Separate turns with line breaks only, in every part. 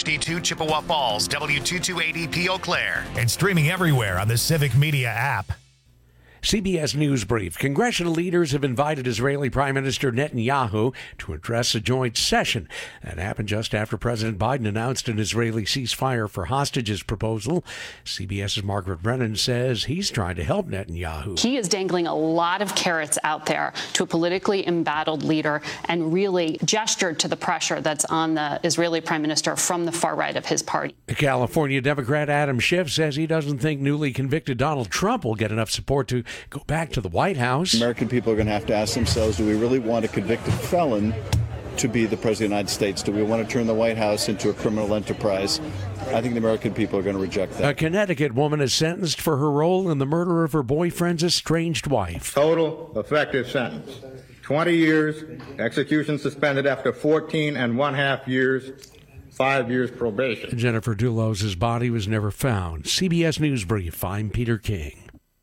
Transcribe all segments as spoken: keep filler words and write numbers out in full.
fifty-two Chippewa Falls, W two two eight zero P Eau Claire, and streaming everywhere on the Civic Media app.
C B S News Brief. Congressional leaders have invited Israeli Prime Minister Netanyahu to address a joint session. That happened just after President Biden announced an Israeli ceasefire for hostages proposal. CBS's Margaret Brennan says he's trying to help Netanyahu.
He is dangling a lot of carrots out there to a politically embattled leader and really gestured to the pressure that's on the Israeli Prime Minister from the far right of his party.
California Democrat Adam Schiff says he doesn't think newly convicted Donald Trump will get enough support to go back to the White House.
American people are going to have to ask themselves, do we really want a convicted felon to be the President of the United States? Do we want to turn the White House into a criminal enterprise? I think the American people are going to reject that.
A Connecticut woman is sentenced for her role in the murder of her boyfriend's estranged wife.
Total effective sentence, twenty years, execution suspended after fourteen and one half years, five years probation.
Jennifer Dulos's body was never found. C B S News Brief, I'm Peter King.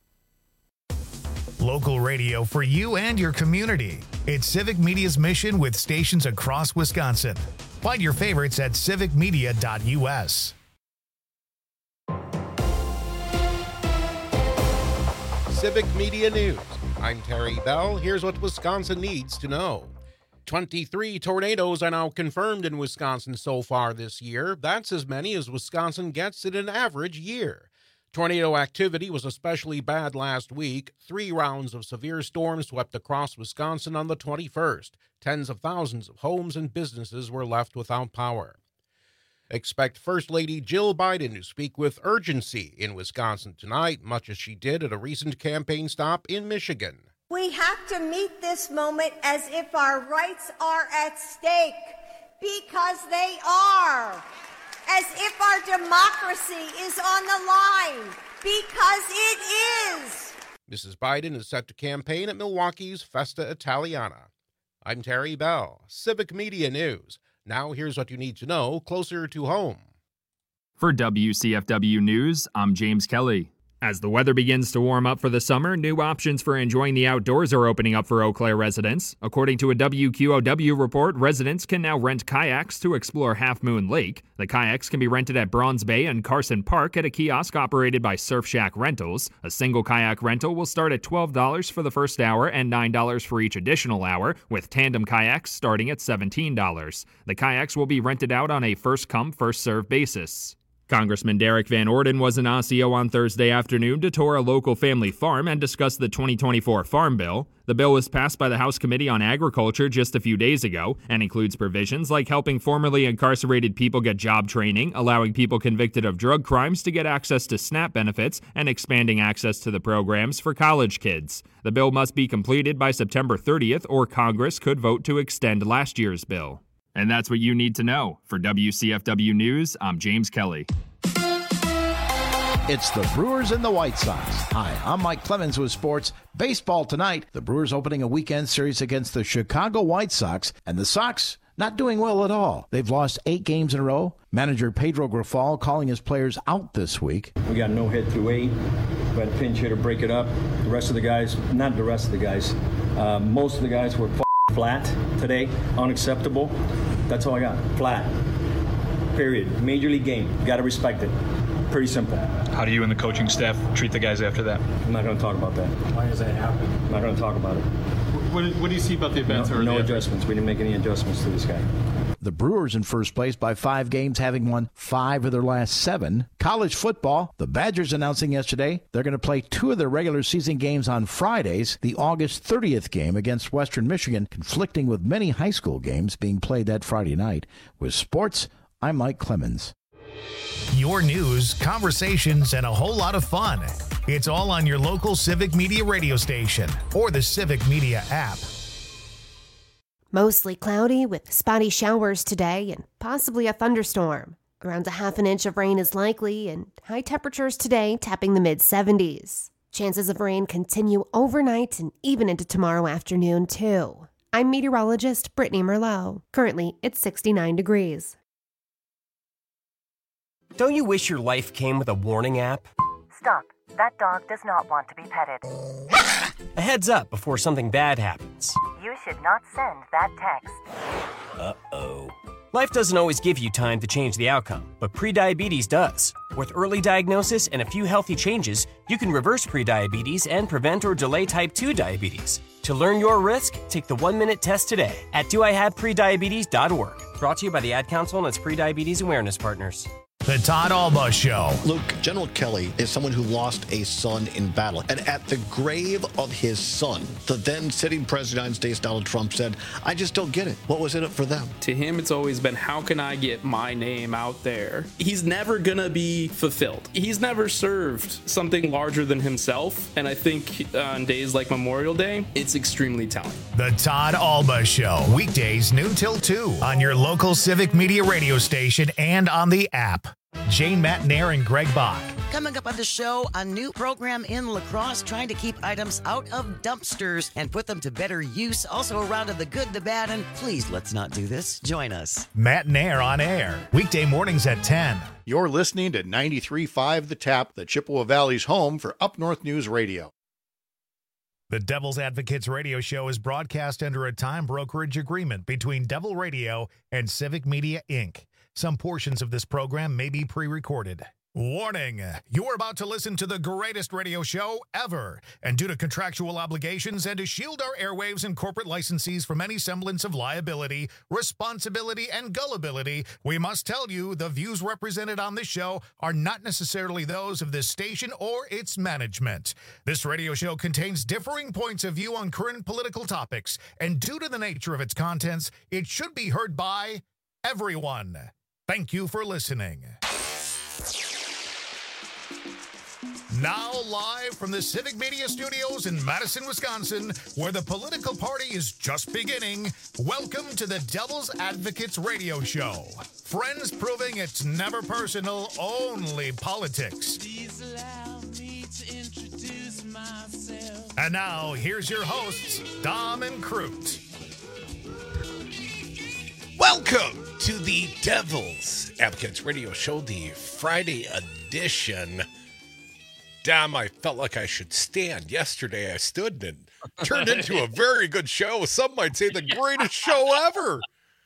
Local radio for you and your community. It's Civic Media's mission with stations across Wisconsin. Find your favorites at civic media dot u s.
Civic Media News. I'm Terry Bell. Here's what Wisconsin needs to know. twenty-three tornadoes are now confirmed in Wisconsin so far this year. That's as many as Wisconsin gets in an average year. Tornado activity was especially bad last week. Three rounds of severe storms swept across Wisconsin on the twenty-first. Tens of thousands of homes and businesses were left without power. Expect First Lady Jill Biden to speak with urgency in Wisconsin tonight, much as she did at a recent campaign stop in Michigan.
We have to meet this moment as if our rights are at stake, because they are. As if our democracy is on the line, because it is.
Missus Biden is set to campaign at Milwaukee's Festa Italiana. I'm Terry Bell, Civic Media News. Now here's what you need to know closer to home.
For W C F W News, I'm James Kelly. As the weather begins to warm up for the summer, new options for enjoying the outdoors are opening up for Eau Claire residents. According to a W Q O W report, residents can now rent kayaks to explore Half Moon Lake. The kayaks can be rented at Bronze Bay and Carson Park at a kiosk operated by Surf Shack Rentals. A single kayak rental will start at twelve dollars for the first hour and nine dollars for each additional hour, with tandem kayaks starting at seventeen dollars. The kayaks will be rented out on a first-come, first-served basis. Congressman Derek Van Orden was in Osseo on Thursday afternoon to tour a local family farm and discuss the twenty twenty-four Farm Bill. The bill was passed by the House Committee on Agriculture just a few days ago and includes provisions like helping formerly incarcerated people get job training, allowing people convicted of drug crimes to get access to SNAP benefits, and expanding access to the programs for college kids. The bill must be completed by September thirtieth, or Congress could vote to extend last year's bill. And that's what you need to know. For W C F W News, I'm James Kelly.
It's the Brewers and the White Sox. Hi, I'm Mike Clemens with sports. Baseball tonight. The Brewers opening a weekend series against the Chicago White Sox, and the Sox not doing well at all. They've lost eight games in a row. Manager Pedro Grifol calling his players out this week.
We got no hit through eight. We had a pinch hitter break it up. The rest of the guys, not the rest of the guys, uh, most of the guys were flat today. Unacceptable. That's all I got. Flat. Period. Major league game. Got to respect it. Pretty simple.
How do you and the coaching staff treat the guys after that?
I'm not going to talk about that.
Why does that happen?
I'm not going to talk about it.
What, what do you see about the events?
No,
or
no
the
adjustments. We didn't make any adjustments to this guy.
The Brewers in first place by five games, having won five of their last seven. College football, the Badgers announcing yesterday they're going to play two of their regular season games on Fridays. The August thirtieth game against Western Michigan, conflicting with many high school games being played that Friday night. With sports, I'm Mike Clemens.
Your news, conversations, and a whole lot of fun. It's all on your local Civic Media radio station or the Civic Media app.
Mostly cloudy with spotty showers today and possibly a thunderstorm. Around a half an inch of rain is likely, and high temperatures today tapping the mid seventies. Chances of rain continue overnight and even into tomorrow afternoon, too. I'm meteorologist Brittany Merlot. Currently, it's sixty-nine degrees.
Don't you wish your life came with a warning app?
Stop. That dog does not want to be petted.
A heads up before something bad happens.
You should not send that text.
Uh-oh. Life doesn't always give you time to change the outcome, but prediabetes does. With early diagnosis and a few healthy changes, you can reverse prediabetes and prevent or delay type two diabetes. To learn your risk, take the one-minute test today at do I have prediabetes dot org. Brought to you by the Ad Council and its Prediabetes Awareness Partners.
The Todd Alba Show.
Luke, General Kelly is someone who lost a son in battle. And at the grave of his son, the then sitting president of the United States, Donald Trump, said, I just don't get it. What was in it for them?
To him, it's always been, how can I get my name out there? He's never going to be fulfilled. He's never served something larger than himself. And I think on days like Memorial Day, it's extremely telling.
The Todd Alba Show. Weekdays noon till two on your local Civic Media radio station and on the app. Jane Matnair and Greg Bach.
Coming up on the show, a new program in La Crosse trying to keep items out of dumpsters and put them to better use. Also a round of the good, the bad, and please let's not do this. Join us.
Matnair on air. Weekday mornings at ten.
You're listening to ninety-three point five The Tap, the Chippewa Valley's home for Up North News Radio.
The Devil's Advocates radio show is broadcast under a time brokerage agreement between Devil Radio and Civic Media, Incorporated. Some portions of this program may be pre-recorded. Warning, you're about to listen to the greatest radio show ever. And due to contractual obligations and to shield our airwaves and corporate licensees from any semblance of liability, responsibility, and gullibility, we must tell you the views represented on this show are not necessarily those of this station or its management. This radio show contains differing points of view on current political topics, and due to the nature of its contents, it should be heard by everyone. Thank you for listening. Now live from the Civic Media Studios in Madison, Wisconsin, where the political party is just beginning, welcome to the Devil's Advocates radio show. Friends proving it's never personal, only politics. Please allow me to introduce myself. And now, here's your hosts, Dom and Crute.
Welcome to the Devil's Advocates radio show, the Friday edition. Damn, I felt like I should stand. Yesterday I stood and turned into a very good show. Some might say the greatest show ever.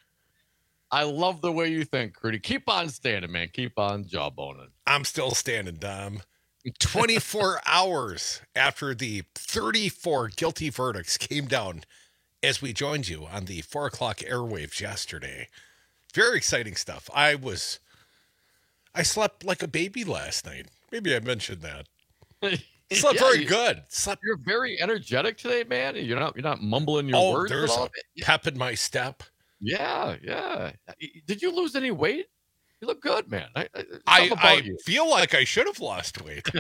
I love the way you think, Crudy. Keep on standing, man. Keep on jawboning.
I'm still standing, Dom. twenty-four hours after the thirty-four guilty verdicts came down as we joined you on the four o'clock airwaves yesterday. Very exciting stuff. I was, I slept like a baby last night. Maybe I mentioned that. Slept yeah, very
you,
good. Slept.
You're very energetic today, man. You're not. You're not mumbling your
oh,
words.
There's
at all.
a pep in my step.
Yeah, yeah. Did you lose any weight? You look good, man. I,
I, I feel like I should have lost weight.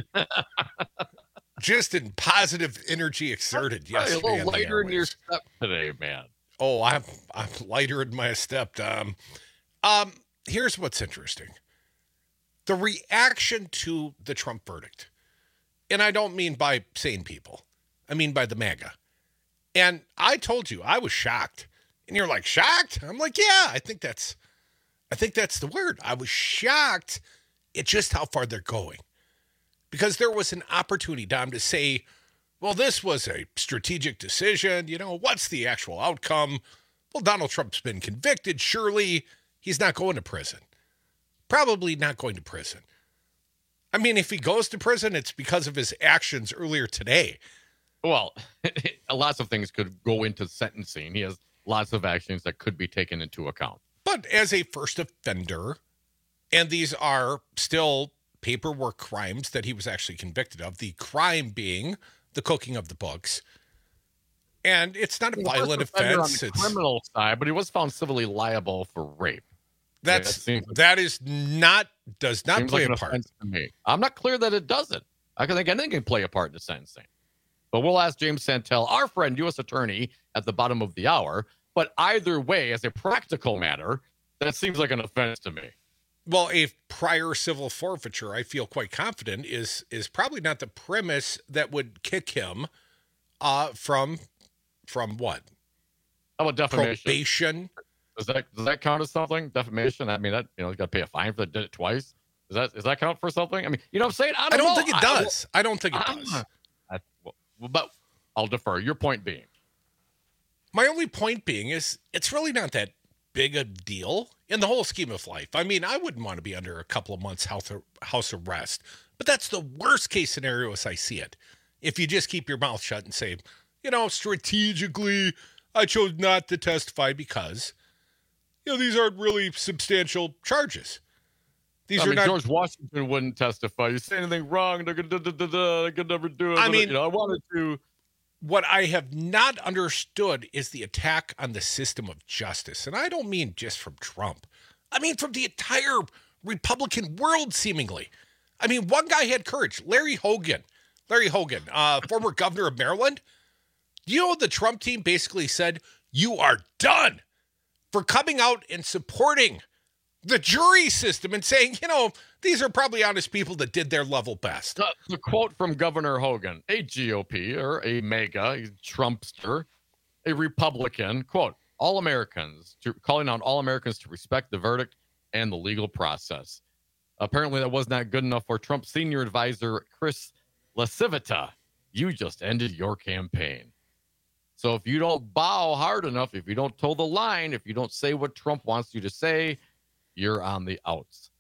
Just in positive energy exerted yesterday.
A little lighter in your step today, man.
Oh, I'm I'm lighter in my step, Dom. Um, here's what's interesting: the reaction to the Trump verdict. And I don't mean by sane people. I mean by the MAGA. And I told you, I was shocked. And you're like, shocked? I'm like, yeah, I think that's, I think that's the word. I was shocked at just how far they're going. Because there was an opportunity, Dom, to say, well, this was a strategic decision. You know, what's the actual outcome? Well, Donald Trump's been convicted. Surely he's not going to prison. Probably not going to prison. I mean, if he goes to prison, it's because of his actions earlier today.
Well, lots of things could go into sentencing. He has lots of actions that could be taken into account.
But as a first offender, and these are still paperwork crimes that he was actually convicted of, the crime being the cooking of the books. And it's not a violent offense.
On the criminal side, but he was found civilly liable for rape.
That's yeah, that, that is not does not play
like
a part.
To me. I'm not clear that it doesn't. I can think anything can play a part in the sentencing. But we'll ask James Santel, our friend, U S attorney, at the bottom of the hour. But either way, as a practical matter, that seems like an offense to me.
Well, a prior civil forfeiture, I feel quite confident, is is probably not the premise that would kick him uh, from from what?
How about defamation?
Probation.
Does that does that count as something? Defamation? I mean, that you know, you got to pay a fine for that. Did it twice? Does that does that count for something? I mean, you know what I'm saying? I don't,
I don't
know.
think it does. I, I don't think it
I,
does.
I, well, but I'll defer. Your point being,
my only point being is it's really not that big a deal in the whole scheme of life. I mean, I wouldn't want to be under a couple of months house, house arrest, but that's the worst case scenario as I see it. If you just keep your mouth shut and say, you know, strategically, I chose not to testify because, you know, these aren't really substantial charges. These
I
are
mean,
not.
George Washington wouldn't testify. You say anything wrong, they could, da, da, da, da, they could never do it.
I
But,
mean,
you know, I wanted to.
What I have not understood is the attack on the system of justice. And I don't mean just from Trump. I mean from the entire Republican world, seemingly. I mean, one guy had courage. Larry Hogan. Larry Hogan, uh, former governor of Maryland. You know, the Trump team basically said, you are done for coming out and supporting the jury system and saying, you know, these are probably honest people that did their level best.
The, the quote from Governor Hogan, a G O P or a MAGA, a Trumpster, a Republican, quote, all Americans, to, calling on all Americans to respect the verdict and the legal process. Apparently that was not good enough for Trump's senior advisor, Chris LaCivita. You just ended your campaign. So if you don't bow hard enough, if you don't toe the line, if you don't say what Trump wants you to say, you're on the outs.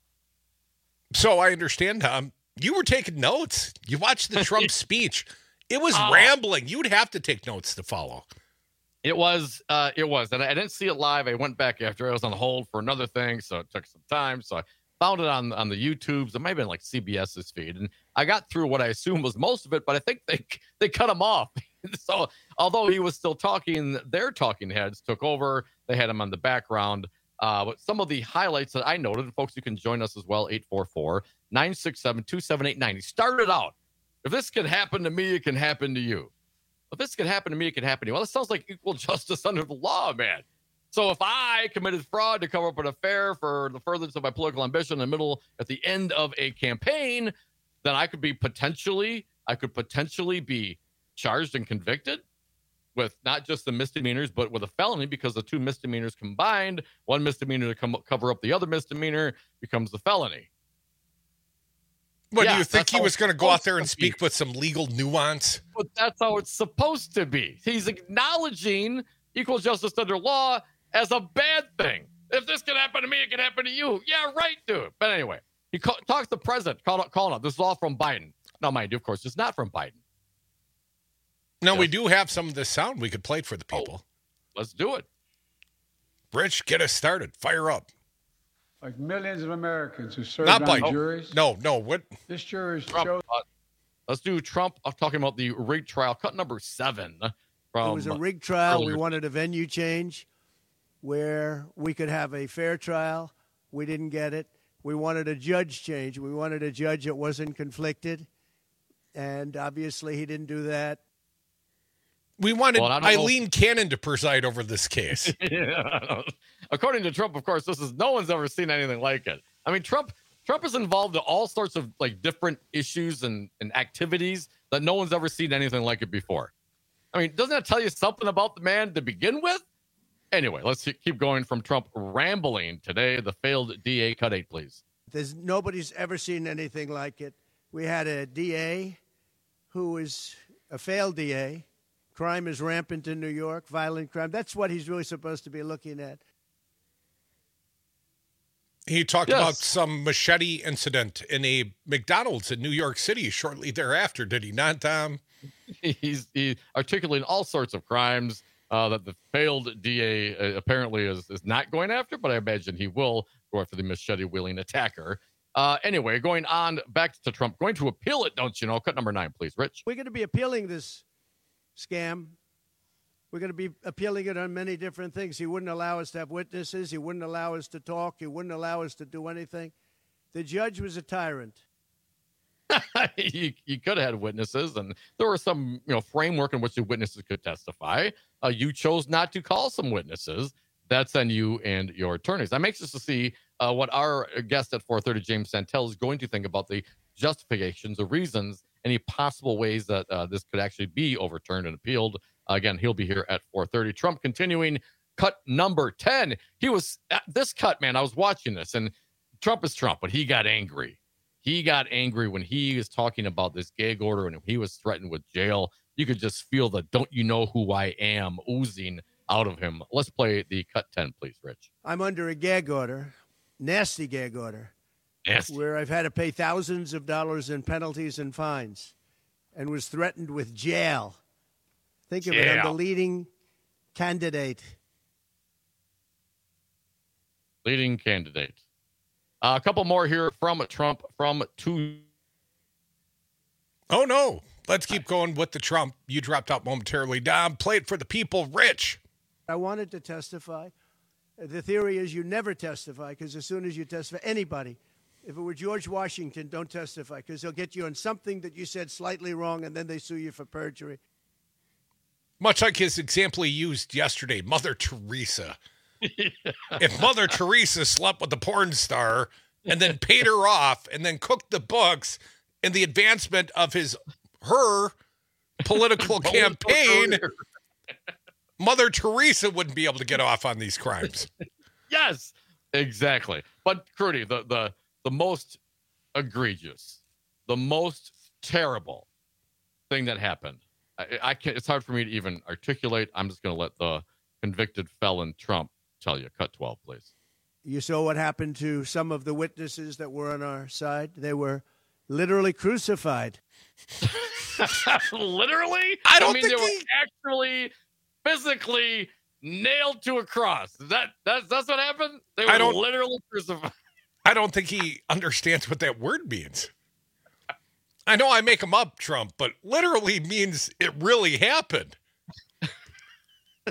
So I understand, Tom. You were taking notes. You watched the Trump speech. It was
Oh.
rambling. You'd have to take notes to follow.
It was, uh, it was. And I didn't see it live. I went back after I was on hold for another thing, so it took some time. So I found it on, on the YouTubes. It might have been like CBS's feed. And I got through what I assumed was most of it, but I think they they cut him off. So although he was still talking, their talking heads took over. They had him on the background. Uh, but some of the highlights that I noted, and folks, you can join us as well, eight four four, nine six seven, two seven eight nine. He started out, if this can happen to me, it can happen to you. If this can happen to me, it can happen to you. Well, it sounds like equal justice under the law, man. So if I committed fraud to cover up an affair for the furtherance of my political ambition in the middle, at the end of a campaign, then I could be potentially, I could potentially be charged and convicted with not just the misdemeanors, but with a felony, because the two misdemeanors combined, one misdemeanor to come cover up the other misdemeanor becomes the felony.
What,
Yeah,
do you think
that's
he
how
was
it's
going to go out there
supposed
and
to
speak
be.
with some legal nuance?
But that's how it's supposed to be. He's acknowledging equal justice under law as a bad thing. If this can happen to me, it can happen to you. Yeah, right, dude. But anyway, he ca- talks to the president, called up, calling up. This is all from Biden. Now, mind you, of course, it's not from Biden.
No, we do have some of this sound. We could play it for the people.
Let's do it.
Rich, get us started. Fire up.
Like millions of Americans who served
Not
on
Biden.
juries.
No, no. What?
This jury's
Trump,
chose.
uh, let's do Trump uh, talking about the rigged trial, cut number seven. From
It was a rigged trial.
earlier.
We wanted a venue change where we could have a fair trial. We didn't get it. We wanted a judge change. We wanted a judge that wasn't conflicted. And obviously he didn't do that.
We wanted
Well, I don't know-
Eileen Cannon to preside over this case.
Yeah. According to Trump, of course, this is no one's ever seen anything like it. I mean, Trump Trump is involved in all sorts of like different issues and, and activities that no one's ever seen anything like it before. I mean, doesn't that tell you something about the man to begin with? Anyway, let's keep going from Trump rambling today. The failed D A, cut eight, please.
There's nobody's ever seen anything like it. We had a D A who was a failed D A. Crime is rampant in New York, violent crime. That's what he's really supposed to be looking at.
He talked
Yes.
about some machete incident in a McDonald's in New York City shortly thereafter, did he not, Tom?
He's he articulating all sorts of crimes uh, that the failed D A uh, apparently is, is not going after, but I imagine he will go after the machete-wielding attacker. Uh, anyway, going on back to Trump, going to appeal it, don't you know? Cut number nine, please, Rich.
We're going to be appealing this scam. We're going to be appealing it on many different things. He wouldn't allow us to have witnesses. He wouldn't allow us to talk. He wouldn't allow us to do anything. The judge was a tyrant.
you, you could have had witnesses, and there was some you know framework in which the witnesses could testify. Uh, you chose not to call some witnesses. That's on you and your attorneys. I'm anxious to see uh, what our guest at four thirty, James Santel, is going to think about the justifications, the reasons, any possible ways that uh, this could actually be overturned and appealed. Uh, again, he'll be here at four thirty. Trump continuing, cut number ten. He was at this cut, man. I was watching this, and Trump is Trump, but he got angry. He got angry when he was talking about this gag order and he was threatened with jail. You could just feel the "don't you know who I am" oozing out of him. Let's play the cut ten, please, Rich.
I'm under a gag order, nasty gag order,
nasty.
where I've had to pay thousands of dollars in penalties and fines and was threatened with jail. Think of it, I'm the leading candidate.
Leading candidate. Uh, a couple more here from Trump from two.
Oh, no. Let's keep going with the Trump. You dropped out momentarily. Dom, play it for the people. Rich.
I wanted to testify. The theory is you never testify because as soon as you testify, anybody, if it were George Washington, don't testify because they'll get you on something that you said slightly wrong and then they sue you for perjury.
Much like his example he used yesterday, Mother Teresa. If Mother Teresa slept with the porn star and then paid her off and then cooked the books in the advancement of his her political campaign, Mother Teresa wouldn't be able to get off on these crimes.
Yes, exactly. But Crudy, the the the most egregious, the most terrible thing that happened. I, I can't. It's hard for me to even articulate. I'm just going to let the convicted felon Trump tell you. Cut twelve, please.
You saw what happened to some of the witnesses that were on our side. They were literally crucified.
Literally?
I don't
I mean,
think
they were
he...
actually physically nailed to a cross. Is that that's that's what happened? They were
I don't,
literally crucified.
I don't think he understands what that word means. I know I make them up, Trump, but literally means it really happened.
uh,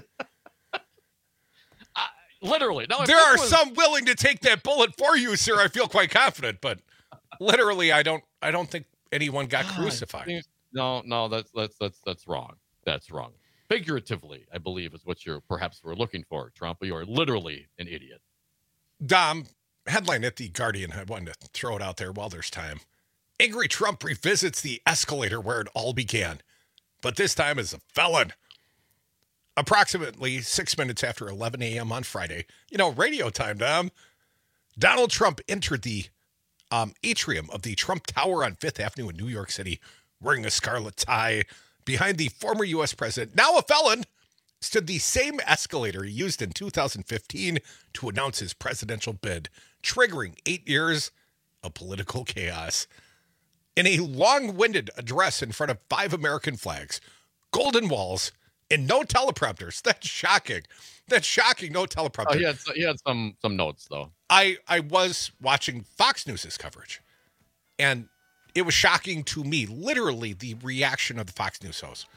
literally. No,
there are
was...
some willing to take that bullet for you, sir. I feel quite confident, but literally, I don't. I don't think anyone got crucified.
No, no, that's that's that's that's wrong. That's wrong. Figuratively, I believe is what you're perhaps we're looking for, Trump. But you are literally an idiot.
Dom, headline at The Guardian. I wanted to throw it out there while there's time. Angry Trump revisits the escalator where it all began, but this time as a felon. Approximately six minutes after eleven a.m. on Friday, you know, radio time, Dom, Donald Trump entered the um, atrium of the Trump Tower on Fifth Avenue in New York City, wearing a scarlet tie. Behind the former U S president, now a felon, stood the same escalator he used in two thousand fifteen to announce his presidential bid, triggering eight years of political chaos. In a long-winded address in front of five American flags, golden walls, and no teleprompters. That's shocking. That's shocking, no teleprompter.
Oh, he had, he had some some notes, though.
I, I was watching Fox News' coverage, and it was shocking to me, literally, the reaction of the Fox News host.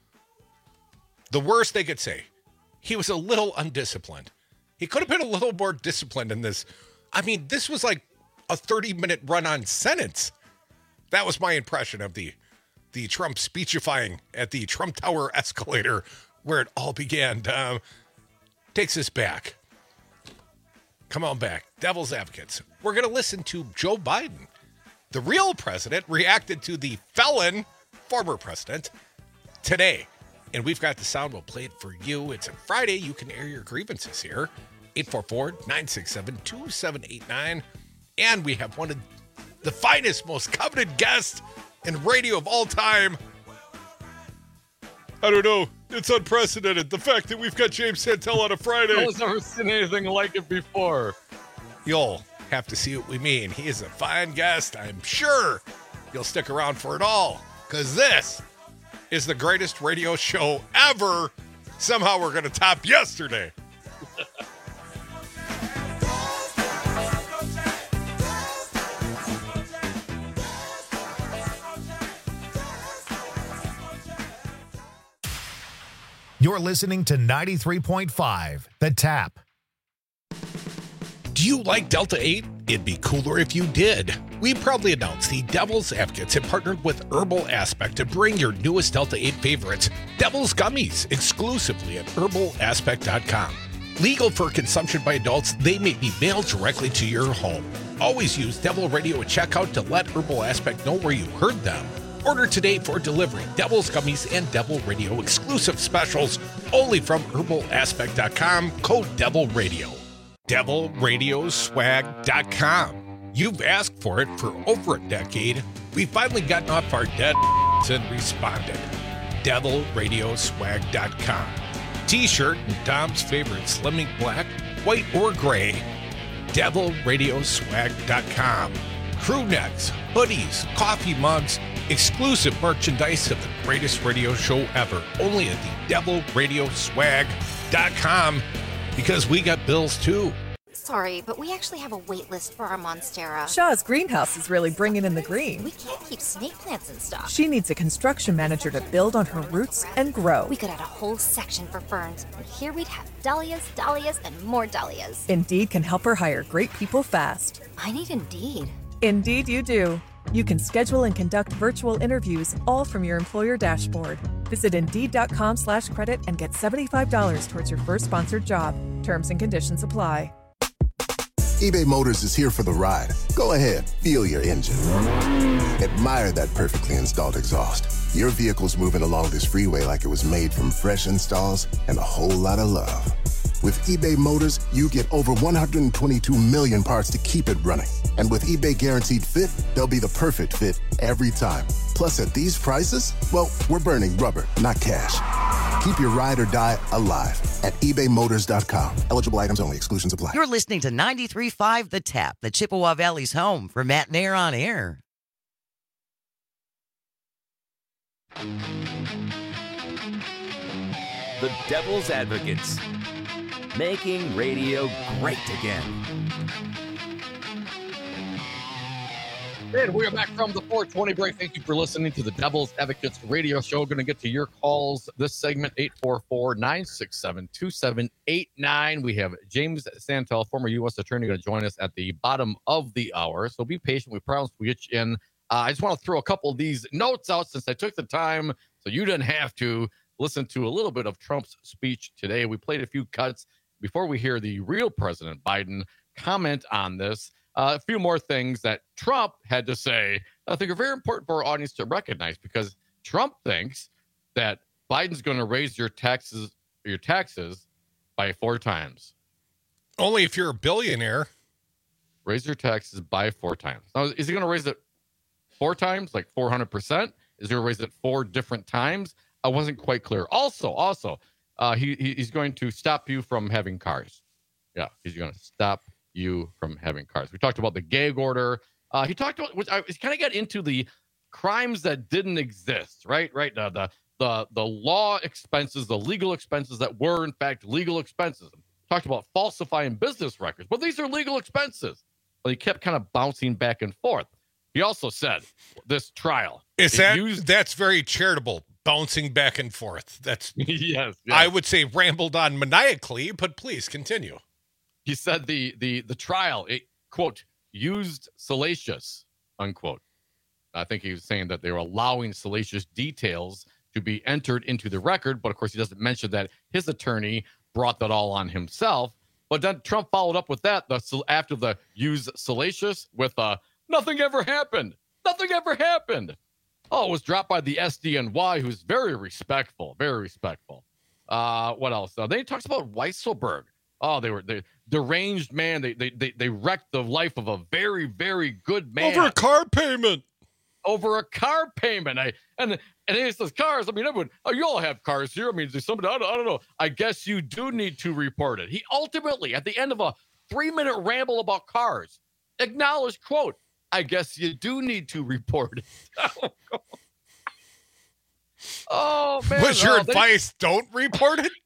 The worst they could say. He was a little undisciplined. He could have been a little more disciplined in this. I mean, this was like a thirty-minute run-on sentence. That was my impression of the the Trump speechifying at the Trump Tower escalator where it all began. Um, takes us back. Come on back. Devil's advocates. We're going to listen to Joe Biden. The real president reacted to the felon, former president, today. And we've got the sound. We'll play it for you. It's a Friday. You can air your grievances here. eight four four, nine six seven, two seven eight nine. And we have one of the finest, most coveted guest in radio of all time. I don't know. It's unprecedented. The fact that we've got James Santel on a Friday.
No one's ever seen anything like it before.
You'll have to see what we mean. He is a fine guest. I'm sure you'll stick around for it all, because this is the greatest radio show ever. Somehow we're going to top yesterday.
You're listening to ninety-three point five, The Tap.
Do you like Delta eight? It'd be cooler if you did. We proudly announce the Devil's Advocates have partnered with Herbal Aspect to bring your newest Delta eight favorites, Devil's Gummies, exclusively at herbal aspect dot com. Legal for consumption by adults, they may be mailed directly to your home. Always use Devil Radio at checkout to let Herbal Aspect know where you heard them. Order today for delivery. Devil's Gummies and Devil Radio exclusive specials only from herbal aspect dot com. Code Devil Radio. devil radio swag dot com. You've asked for it for over a decade. We've finally gotten off our dead and responded. devil radio swag dot com. T-shirt in Dom's favorite Slim Ink Black, white or gray. devil radio swag dot com. Crew necks, hoodies, coffee mugs, exclusive merchandise of the greatest radio show ever. Only at the devil radio swag dot com, because we got bills too.
Sorry, but we actually have a wait list for our Monstera.
Shaw's greenhouse is really bringing in the green.
We can't keep snake plants in stock.
She needs a construction manager to build on her roots and grow.
We could add a whole section for ferns, and here we'd have dahlias, dahlias, and more dahlias.
Indeed can help her hire great people fast.
I need Indeed.
Indeed you do. You can schedule and conduct virtual interviews all from your employer dashboard. Visit Indeed.com slash credit and get seventy-five dollars towards your first sponsored job. Terms and conditions apply.
eBay Motors is here for the ride. Go ahead, feel your engine. Admire that perfectly installed exhaust. Your vehicle's moving along this freeway like it was made from fresh installs and a whole lot of love. With eBay Motors, you get over one hundred twenty-two million parts to keep it running. And with eBay Guaranteed Fit, they'll be the perfect fit every time. Plus, at these prices, well, we're burning rubber, not cash. Keep your ride or die alive at ebay motors dot com. Eligible items only. Exclusions apply.
You're listening to ninety-three point five The Tap, the Chippewa Valley's home for Matt and Air on Air.
The Devil's Advocates, making radio great again.
And we are back from the four twenty break. Thank you for listening to the Devil's Advocates radio show. Going to get to your calls this segment, eight four four, nine six seven, two seven eight nine. We have James Santel, former U S attorney, going to join us at the bottom of the hour. So be patient. We promise we'll get you in. Uh, I just want to throw a couple of these notes out since I took the time so you didn't have to listen to a little bit of Trump's speech today. We played a few cuts before we hear the real President Biden comment on this. Uh, a few more things that Trump had to say that I think are very important for our audience to recognize, because Trump thinks that Biden's going to raise your taxes your taxes by four times.
Only if you're a billionaire.
Raise your taxes by four times. Now, is he going to raise it four times, like four hundred percent? Is he going to raise it four different times? I wasn't quite clear. Also, also, uh, he he's going to stop you from having cars. Yeah, he's going to stop you from having cars. We talked about the gag order. Uh, he talked about, which I kind of got into the crimes that didn't exist, right? Right. Uh, the the the law expenses, the legal expenses that were in fact legal expenses. Talked about falsifying business records, but these are legal expenses. But he kept kind of bouncing back and forth. He also said this trial
is that used, that's very charitable, bouncing back and forth. That's
yes, yes.
I would say rambled on maniacally, but please continue.
He said the the the trial, it, quote, used salacious, unquote. I think he was saying that they were allowing salacious details to be entered into the record, but of course he doesn't mention that his attorney brought that all on himself. But then Trump followed up with that the, after the use salacious with uh, nothing ever happened. Nothing ever happened. Oh, it was dropped by the S D N Y, who's very respectful, very respectful. Uh, what else? Uh, then he talks about Weisselberg. Oh, they were they deranged man. They, they they they wrecked the life of a very, very good man.
Over a car payment.
Over a car payment. I and and he says cars. I mean, everyone. Oh, you all have cars here. I mean, there's somebody. I don't, I don't know. I guess you do need to report it. He ultimately, at the end of a three-minute ramble about cars, acknowledged, quote, I guess you do need to report it. Oh man!
Was your
oh,
advice they... don't report it?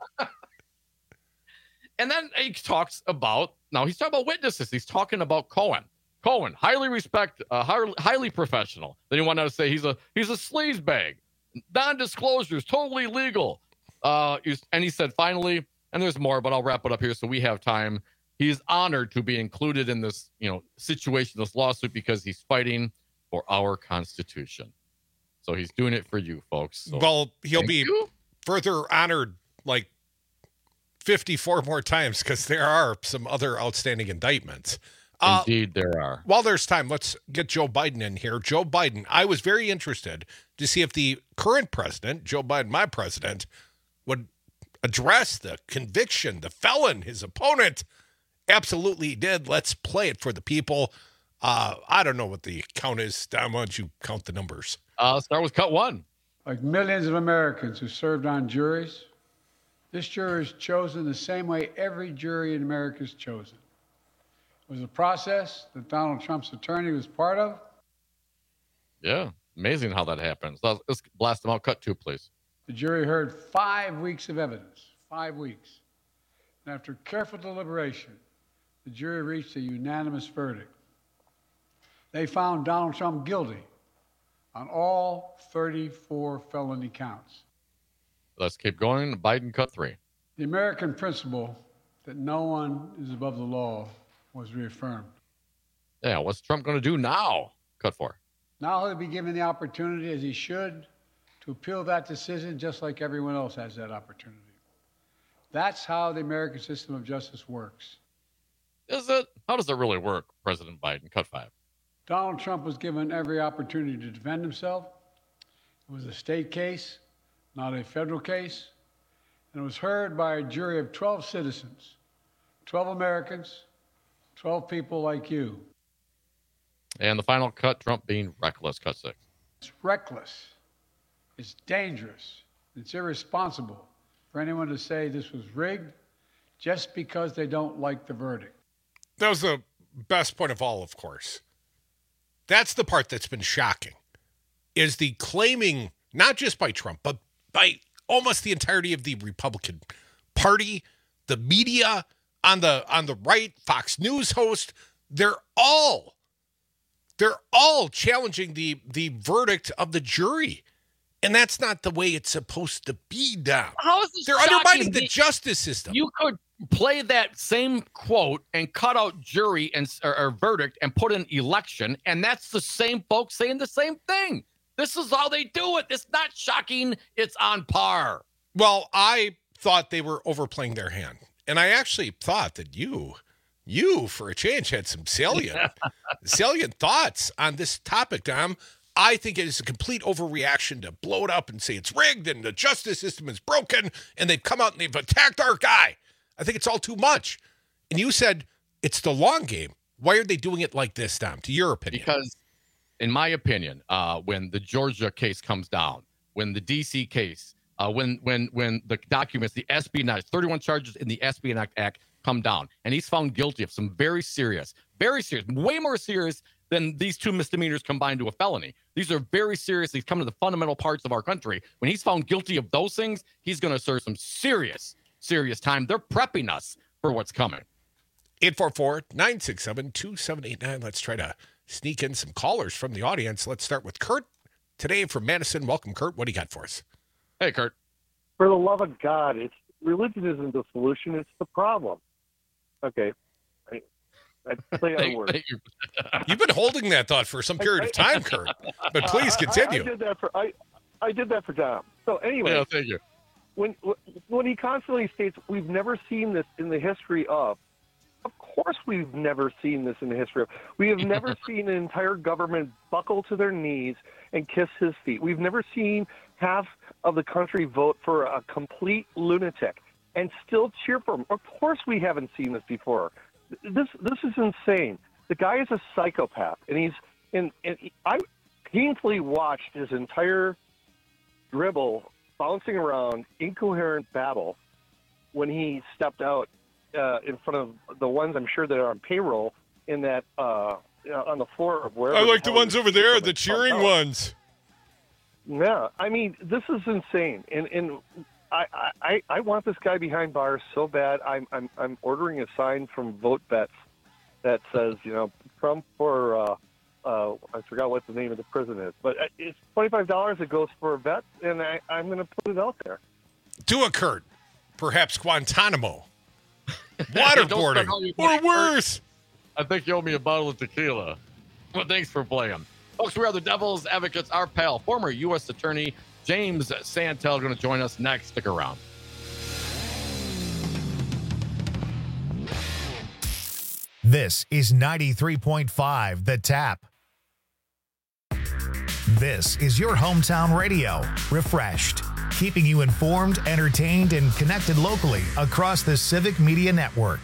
And then he talks about, now he's talking about witnesses. He's talking about Cohen. Cohen, highly respect, uh, highly, highly professional. Then he wanted to say he's a he's a sleaze bag. Non-disclosures, totally legal. Uh, and he said, finally, and there's more, but I'll wrap it up here so we have time. He's honored to be included in this, you know, situation, this lawsuit, because he's fighting for our Constitution. So he's doing it for you, folks. So
well, he'll be
you.
further honored like fifty-four more times, because there are some other outstanding indictments.
Indeed, uh, there are.
While there's time, let's get Joe Biden in here. Joe Biden, I was very interested to see if the current president, Joe Biden, my president, would address the conviction, the felon, his opponent. Absolutely did. Let's play it for the people. Uh, I don't know what the count is. Don, why don't you count the numbers?
Uh, start with cut one.
Like millions of Americans who served on juries, This jury is chosen the same way every jury in America is chosen. It was a process that Donald Trump's attorney was part of.
Yeah, amazing how that happens. Let's, let's blast them out. Cut two, please.
The jury heard five weeks of evidence, five weeks. And after careful deliberation, the jury reached a unanimous verdict. They found Donald Trump guilty on all thirty-four felony counts.
Let's keep going. Biden, cut three.
The American principle that no one is above the law was reaffirmed.
Yeah, what's Trump going to do now? Cut four.
Now he'll be given the opportunity, as he should, to appeal that decision just like everyone else has that opportunity. That's how the American system of justice works.
Is it? How does it really work, President Biden? Cut five.
Donald Trump was given every opportunity to defend himself. It was a state case, not a federal case, and it was heard by a jury of twelve citizens, twelve Americans, twelve people like you.
And the final cut, Trump being reckless, cut six.
It's reckless. It's dangerous. It's irresponsible for anyone to say this was rigged just because they don't like the verdict.
That was the best point of all, of course. That's the part that's been shocking, is the claiming, not just by Trump, but by almost the entirety of the Republican Party, the media, on the on the right, Fox News host, they're all, they're all challenging the the verdict of the jury. And that's not the way it's supposed to be, Dom.
How is this
They're
shocking?
undermining the justice system.
You could play that same quote and cut out jury and or, or verdict and put in election, and that's the same folks saying the same thing. This is how they do it. It's not shocking. It's on par.
Well, I thought they were overplaying their hand. And I actually thought that you, you, for a change, had some salient, salient thoughts on this topic, Dom. I think it is a complete overreaction to blow it up and say it's rigged and the justice system is broken and they've come out and they've attacked our guy. I think it's all too much. And you said it's the long game. Why are they doing it like this, Dom, to your opinion?
Because, in my opinion, uh, when the Georgia case comes down, when the D C case, uh, when when when the documents, the espionage, thirty-one charges in the Espionage Act come down, and he's found guilty of some very serious, very serious, way more serious than these two misdemeanors combined to a felony. These are very serious. He's come to the fundamental parts of our country. When he's found guilty of those things, he's going to serve some serious, serious time. They're prepping us for what's coming.
eight four four, nine six seven, two seven eight nine. Let's try to sneak in some callers from the audience. Let's start with Kurt today from Madison. Welcome, Kurt. What do you got for us?
Hey, Kurt.
For the love of God, it's religion isn't the solution. It's the problem. Okay. I, I play on words.
You. You've been holding that thought for some period of time, Kurt. But please continue.
I, I did that for I, I did that for Dom. So anyway,
yeah, thank you.
When when he constantly states we've never seen this in the history of, of course we've never seen this in the history of. We have never seen an entire government buckle to their knees and kiss his feet. We've never seen half of the country vote for a complete lunatic and still cheer for him. Of course we haven't seen this before. This this is insane. The guy is a psychopath, and he's and, and he, I painfully watched his entire dribble bouncing around, incoherent babble when he stepped out uh, in front of the ones I'm sure that are on payroll in that uh, on the floor of wherever.
I like the ones over there, the cheering ones.
Yeah, I mean this is insane, and and. I, I, I want this guy behind bars so bad. I'm I'm I'm ordering a sign from VoteBets that says, you know, Trump or uh, uh, I forgot what the name of the prison is, but it's twenty-five dollars. It goes for a vet, and I, I'm going to put it out there.
Do a Kurt, perhaps Guantanamo, waterboarding, or worse.
I think you owe me a bottle of tequila. Well, thanks for playing, folks. We are the Devil's Advocates. Our pal, former U S Attorney James Santel, going to join us next. Stick around.
This is ninety-three point five The Tap. This is your hometown radio, refreshed, keeping you informed, entertained, and connected locally across the Civic Media Network.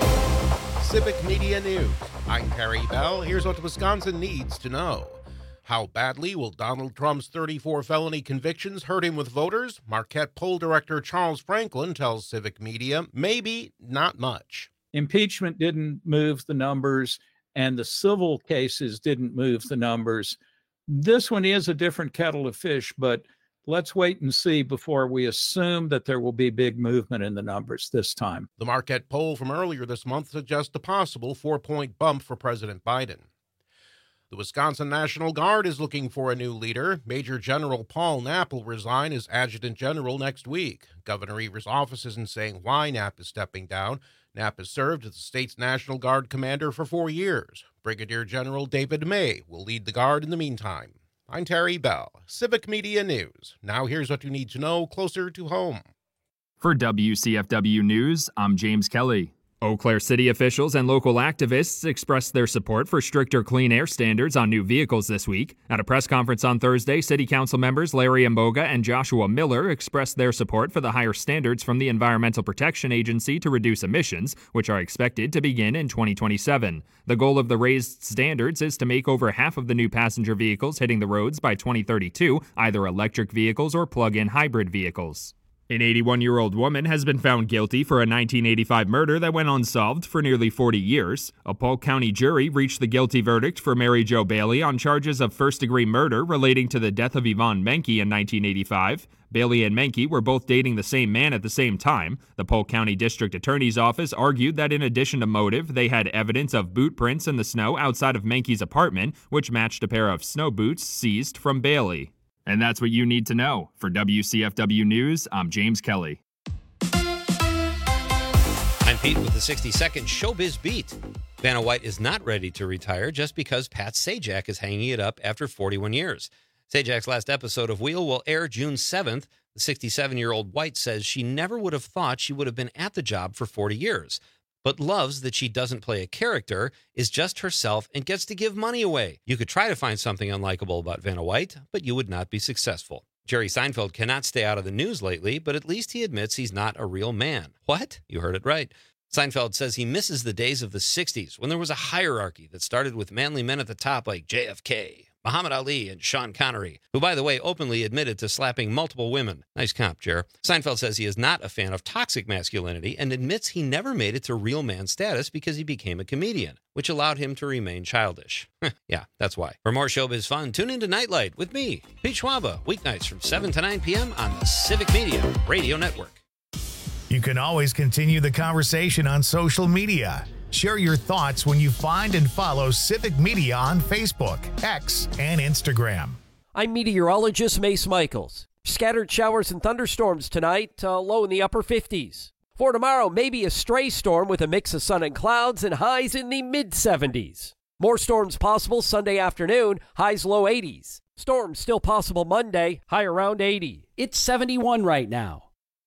Civic Media News. I'm Terry Bell. Here's what Wisconsin needs to know. How badly will Donald Trump's thirty-four felony convictions hurt him with voters? Marquette poll director Charles Franklin tells Civic Media, maybe not much.
Impeachment didn't move the numbers, and the civil cases didn't move the numbers. This one is a different kettle of fish, but let's wait and see before we assume that there will be big movement in the numbers this time.
The Marquette poll from earlier this month suggests a possible four-point bump for President Biden. The Wisconsin National Guard is looking for a new leader. Major General Paul Knapp will resign as Adjutant General next week. Governor Evers' office isn't saying why Knapp is stepping down. Knapp has served as the state's National Guard commander for four years. Brigadier General David May will lead the Guard in the meantime. I'm Terry Bell, Civic Media News. Now here's what you need to know closer to home.
For W C F W News, I'm James Kelly. Eau Claire City officials and local activists expressed their support for stricter clean air standards on new vehicles this week. At a press conference on Thursday, City Council members Larry Mboga and Joshua Miller expressed their support for the higher standards from the Environmental Protection Agency to reduce emissions, which are expected to begin in twenty twenty-seven. The goal of the raised standards is to make over half of the new passenger vehicles hitting the roads by twenty thirty-two either electric vehicles or plug-in hybrid vehicles. An eighty-one-year-old woman has been found guilty for a nineteen eighty-five murder that went unsolved for nearly forty years. A Polk County jury reached the guilty verdict for Mary Jo Bailey on charges of first-degree murder relating to the death of Yvonne Menke in nineteen eighty-five. Bailey and Menke were both dating the same man at the same time. The Polk County District Attorney's Office argued that in addition to motive, they had evidence of boot prints in the snow outside of Menke's apartment, which matched a pair of snow boots seized from Bailey. And that's what you need to know. For W C F W News, I'm James Kelly.
I'm Pete with the sixty-second Showbiz Beat. Vanna White is not ready to retire just because Pat Sajak is hanging it up after forty-one years. Sajak's last episode of Wheel will air June seventh. The sixty-seven-year-old White says she never would have thought she would have been at the job for forty years. But loves that she doesn't play a character, is just herself, and gets to give money away. You could try to find something unlikable about Vanna White, but you would not be successful. Jerry Seinfeld cannot stay out of the news lately, but at least he admits he's not a real man. What? You heard it right. Seinfeld says he misses the days of the sixties when there was a hierarchy that started with manly men at the top like J F K, Muhammad Ali, and Sean Connery, who, by the way, openly admitted to slapping multiple women. Nice comp, Jer. Seinfeld says he is not a fan of toxic masculinity and admits he never made it to real man status because he became a comedian, which allowed him to remain childish. Yeah, that's why. For more showbiz fun, tune into Nightlight with me, Pete Schwaba, weeknights from seven to nine p.m. on the Civic Media Radio Network.
You can always continue the conversation on social media. Share your thoughts when you find and follow Civic Media on Facebook, X, and Instagram.
I'm meteorologist Mace Michaels. Scattered showers and thunderstorms tonight, uh, low in the upper fifties. For tomorrow, maybe a stray storm with a mix of sun and clouds and highs in the mid seventies. More storms possible Sunday afternoon, highs low eighties. Storms still possible Monday, high around eighty. It's seventy-one right now.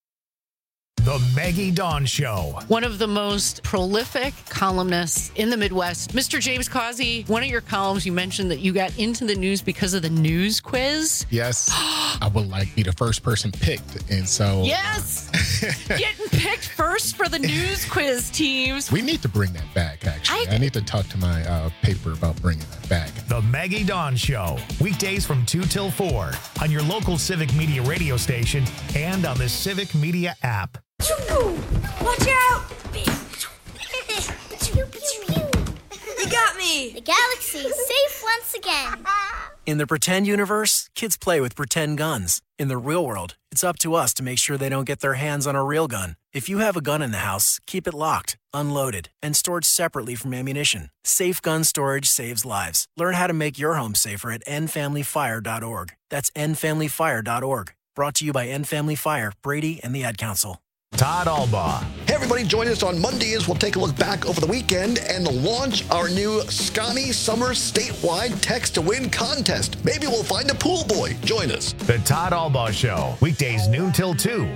The Maggie Dawn Show.
One of the most prolific columnists in the Midwest. Mister James Causey, one of your columns, you mentioned that you got into the news because of the news quiz.
Yes. I would like to be the first person picked. And so...
Yes! Getting picked first for the news quiz teams.
We need to bring that back, actually. I,
I
need to talk to my uh, paper about bringing that back.
The Maggie Dawn Show. Weekdays from two till four on your local Civic Media radio station and on the Civic Media app.
Watch out! You got me!
The galaxy is safe once again.
In the pretend universe, kids play with pretend guns. In the real world, it's up to us to make sure they don't get their hands on a real gun. If you have a gun in the house, keep it locked, unloaded, and stored separately from ammunition. Safe gun storage saves lives. Learn how to make your home safer at end family fire dot org. That's end family fire dot org. Brought to you by End Family Fire, Brady, and the Ad Council.
Todd Albaugh.
Hey, everybody, join us on Monday as we'll take a look back over the weekend and launch our new Scotty Summer statewide text to win contest. Maybe we'll find a pool boy. Join us.
The Todd Albaugh Show, weekdays noon till two.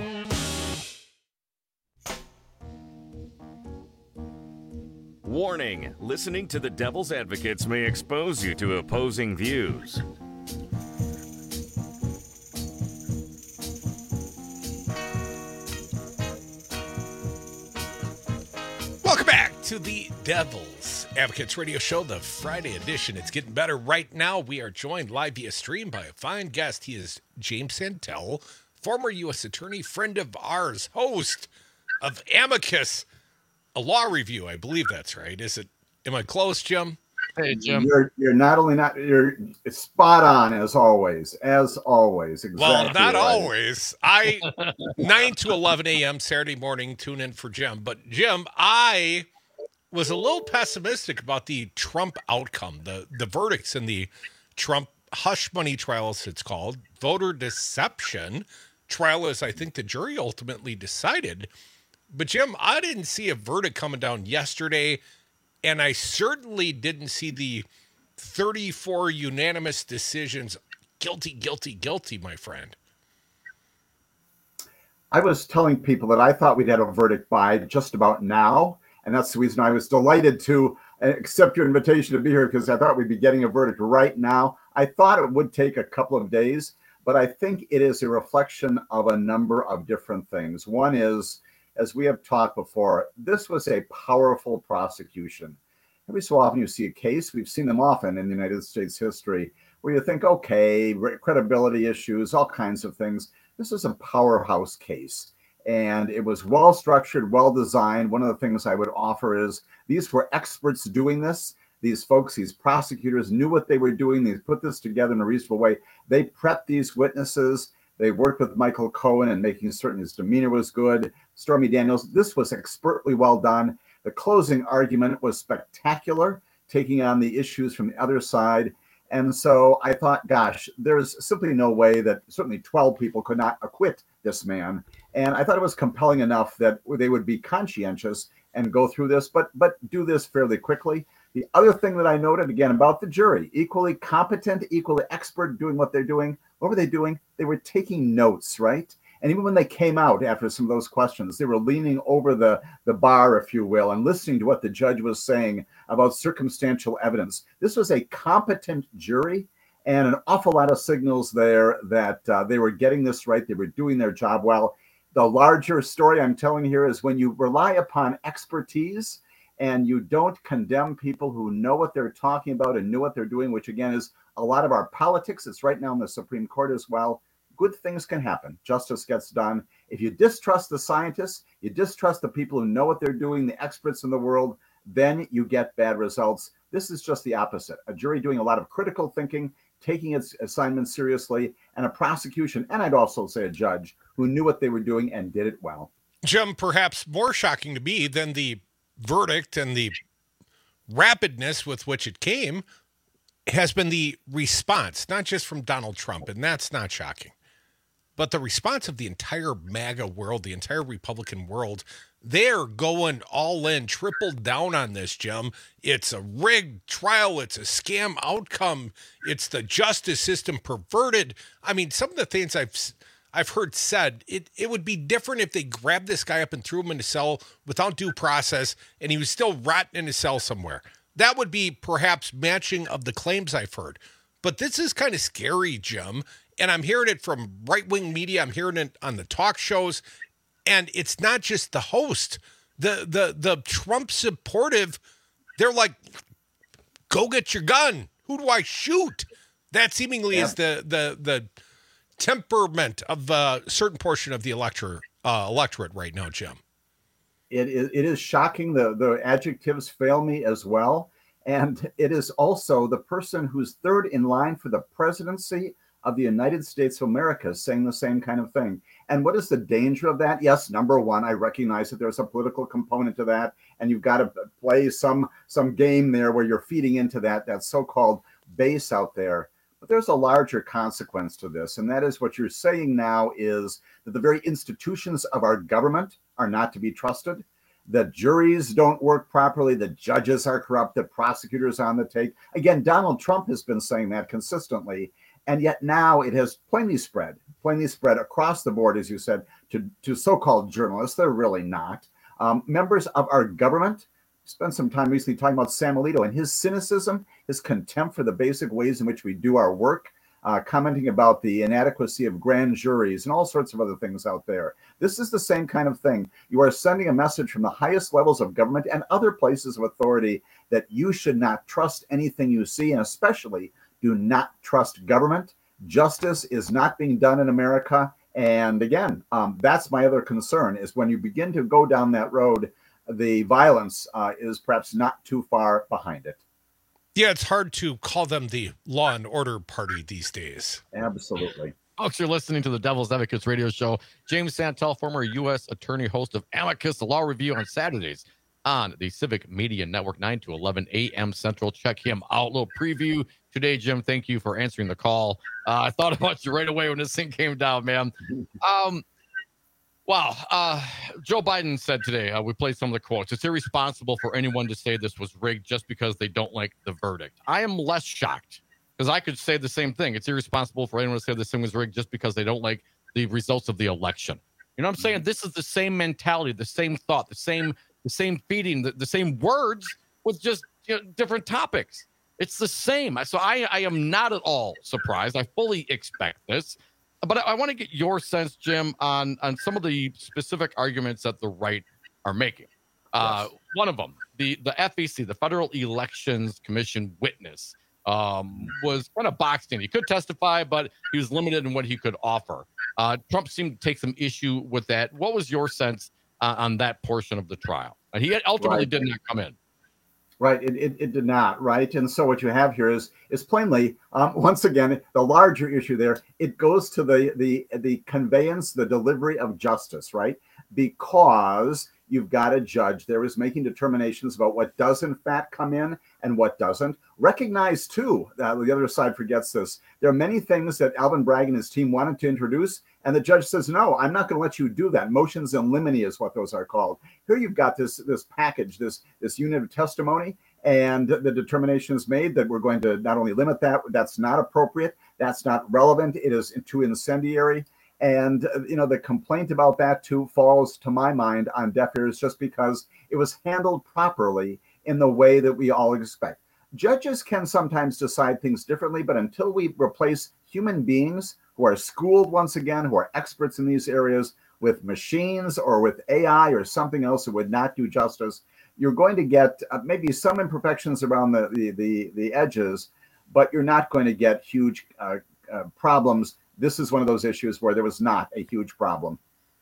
Warning, listening to the Devil's Advocates may expose you to opposing views.
Welcome back to the Devil's Advocates Radio Show, the Friday edition. It's getting better right now. We are joined live via stream by a fine guest. He is James Santel, former U S attorney, friend of ours, host of Amicus, a law review. I believe that's right. Is it? Am I close, Jim?
Hey, Jim.
You're you're not only not you're spot on as always, as always. Exactly.
Well, not
right.
always. I nine to eleven a.m. Saturday morning. Tune in for Jim. But Jim, I was a little pessimistic about the Trump outcome, the the verdicts in the Trump hush money trial, as it's called, voter deception trial, as I think the jury ultimately decided. But Jim, I didn't see a verdict coming down yesterday. And I certainly didn't see the thirty-four unanimous decisions. Guilty, guilty, guilty, my friend.
I was telling people that I thought we'd have a verdict by just about now. And that's the reason I was delighted to accept your invitation to be here, because I thought we'd be getting a verdict right now. I thought it would take a couple of days, but I think it is a reflection of a number of different things. One is, as we have talked before, this was a powerful prosecution. Every so often you see a case, we've seen them often in the United States history, where you think, okay, credibility issues, all kinds of things. This is a powerhouse case, and it was well-structured, well-designed. One of the things I would offer is these were experts doing this. These folks, these prosecutors knew what they were doing. They put this together in a reasonable way. They prepped these witnesses. They worked with Michael Cohen and making certain his demeanor was good. Stormy Daniels, this was expertly well done. The closing argument was spectacular, taking on the issues from the other side. And so I thought, gosh, there's simply no way that certainly twelve people could not acquit this man. And I thought it was compelling enough that they would be conscientious and go through this, but but do this fairly quickly. The other thing that I noted, again, about the jury, equally competent, equally expert doing what they're doing. What were they doing? They were taking notes, right? And even when they came out after some of those questions, they were leaning over the, the bar, if you will, and listening to what the judge was saying about circumstantial evidence. This was a competent jury, and an awful lot of signals there that uh, they were getting this right. They were doing their job well. The larger story I'm telling here is when you rely upon expertise and you don't condemn people who know what they're talking about and know what they're doing, which again is a lot of our politics. It's right now in the Supreme Court as well. Good things can happen. Justice gets done. If you distrust the scientists, you distrust the people who know what they're doing, the experts in the world, then you get bad results. This is just the opposite. A jury doing a lot of critical thinking, taking its assignment seriously, and a prosecution, and I'd also say a judge, who knew what they were doing and did it well.
Jim, perhaps more shocking to me than the verdict and the rapidness with which it came has been the response, not just from Donald Trump, and that's not shocking, but the response of the entire MAGA world, the entire Republican world. They're going all in, triple down on this, Jim. It's a rigged trial. It's a scam outcome. It's the justice system perverted. I mean, some of the things I've I've heard said, it, it would be different if they grabbed this guy up and threw him in a cell without due process and he was still rotting in a cell somewhere. That would be perhaps matching of the claims I've heard. But this is kind of scary, Jim. And I'm hearing it from right-wing media. I'm hearing it on the talk shows. And it's not just the host. The the the Trump supportive, they're like, go get your gun. Who do I shoot? That seemingly yeah. is the the the temperament of a certain portion of the electorate uh, electorate right now, Jim.
It is it is shocking. The the adjectives fail me as well. And it is also the person who's third in line for the presidency of the United States of America saying the same kind of thing. And what is the danger of that? Yes, number one, I recognize that there's a political component to that, and you've got to play some some game there where you're feeding into that that so-called base out there. But there's a larger consequence to this, and that is what you're saying now is that the very institutions of our government are not to be trusted. The juries don't work properly. The judges are corrupt. The prosecutors on the take. Again, Donald Trump has been saying that consistently. And yet now it has plainly spread, plainly spread across the board, as you said, to, to so-called journalists. They're really not. Um, members of our government. Spent some time recently talking about Sam Alito and his cynicism, his contempt for the basic ways in which we do our work. uh, commenting about the inadequacy of grand juries and all sorts of other things out there. This is the same kind of thing. You are sending a message from the highest levels of government and other places of authority that you should not trust anything you see, and especially do not trust government. Justice is not being done in America. And again, um, that's my other concern, is when you begin to go down that road, the violence uh, is perhaps not too far behind it.
Yeah, it's hard to call them the law and order party these days.
Absolutely.
Folks, you're listening to the Devil's Advocates radio show. James Santel, former U S attorney, host of Amicus, the Law Review on Saturdays on the Civic Media Network, nine to eleven a.m. Central. Check him out. Little preview today, Jim. Thank you for answering the call. Uh, I thought about you right away when this thing came down, man. Um, wow. Uh, Joe Biden said today, uh, we played some of the quotes, it's irresponsible for anyone to say this was rigged just because they don't like the verdict. I am less shocked, because I could say the same thing. It's irresponsible for anyone to say this thing was rigged just because they don't like the results of the election. You know what I'm saying? This is the same mentality, the same thought, the same the same feeding, the, the same words with just, you know, different topics. It's the same. So I, I am not at all surprised. I fully expect this. But I, I want to get your sense, Jim, on, on some of the specific arguments that the right are making. Uh, yes. One of them, the, the F E C, the Federal Elections Commission witness, um, was kind of boxed in. He could testify, but he was limited in what he could offer. Uh, Trump seemed to take some issue with that. What was your sense uh, on that portion of the trial? And he ultimately right. did not come in.
Right, it, it, it did not, right? And so what you have here is is plainly, um, once again, the larger issue there, it goes to the, the, the conveyance, the delivery of justice, right? Because you've got a judge there is making determinations about what does in fact come in and what doesn't. Recognize, too, uh, the other side forgets this, there are many things that Alvin Bragg and his team wanted to introduce, and the judge says, no, I'm not going to let you do that. Motions in limine is what those are called. Here you've got this, this package, this, this unit of testimony, and the determination is made that we're going to not only limit that, that's not appropriate, that's not relevant, it is too incendiary. And, you know, the complaint about that, too, falls, to my mind, on deaf ears just because it was handled properly in the way that we all expect. Judges can sometimes decide things differently, but until we replace human beings who are schooled, once again, who are experts in these areas, with machines or with A I or something else that would not do justice, you're going to get uh, maybe some imperfections around the, the, the, the edges, but you're not going to get huge uh, uh, problems. This is one of those issues where there was not a huge problem.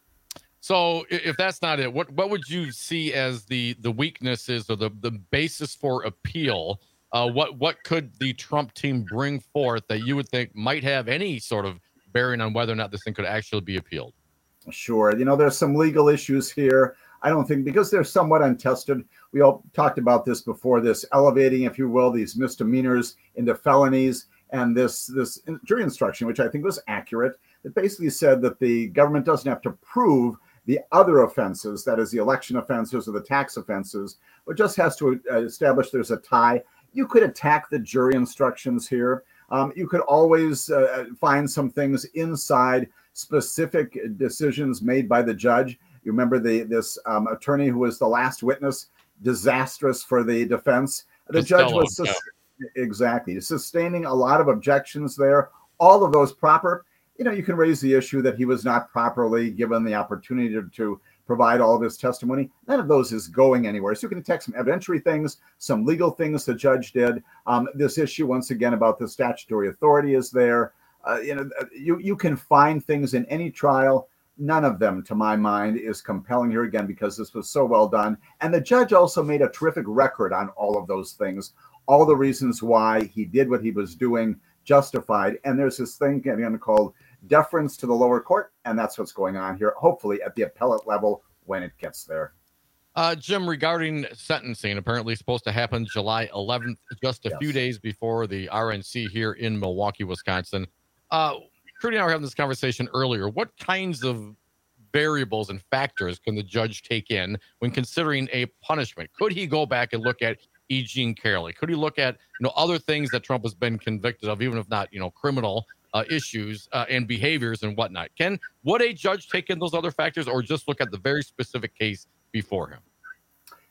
So if that's not it, what, what would you see as the, the weaknesses or the, the basis for appeal? Uh, what, what could the Trump team bring forth that you would think might have any sort of bearing on whether or not this thing could actually be appealed?
Sure. You know, there's some legal issues here. I don't think, because they're somewhat untested. We all talked about this before, this elevating, if you will, these misdemeanors into felonies. And this this jury instruction, which I think was accurate, that basically said that the government doesn't have to prove the other offenses, that is the election offenses or the tax offenses, but just has to establish there's a tie. You could attack the jury instructions here. Um, you could always uh, find some things inside specific decisions made by the judge. You remember the this um, attorney who was the last witness, disastrous for the defense. The judge was... Sus- Exactly. Sustaining a lot of objections there, all of those proper. You know, you can raise the issue that he was not properly given the opportunity to, to provide all of his testimony. None of those is going anywhere. So you can attack some evidentiary things, some legal things the judge did. Um, this issue, once again, about the statutory authority is there. Uh, you know, you, you can find things in any trial. None of them, to my mind, is compelling here again because this was so well done. And the judge also made a terrific record on all of those things. All the reasons why he did what he was doing justified. And there's this thing again called deference to the lower court. And that's what's going on here, hopefully at the appellate level when it gets there.
Uh, Jim, regarding sentencing, apparently supposed to happen July eleventh, just a yes. few days before the R N C here in Milwaukee, Wisconsin. Uh, Trudy and I were having this conversation earlier. What kinds of variables and factors can the judge take in when considering a punishment? Could he go back and look at E. Jean Carroll? Could he look at, you know, other things that Trump has been convicted of, even if not, you know, criminal uh, issues uh, and behaviors and whatnot? Can would a judge take in those other factors, or just look at the very specific case before him?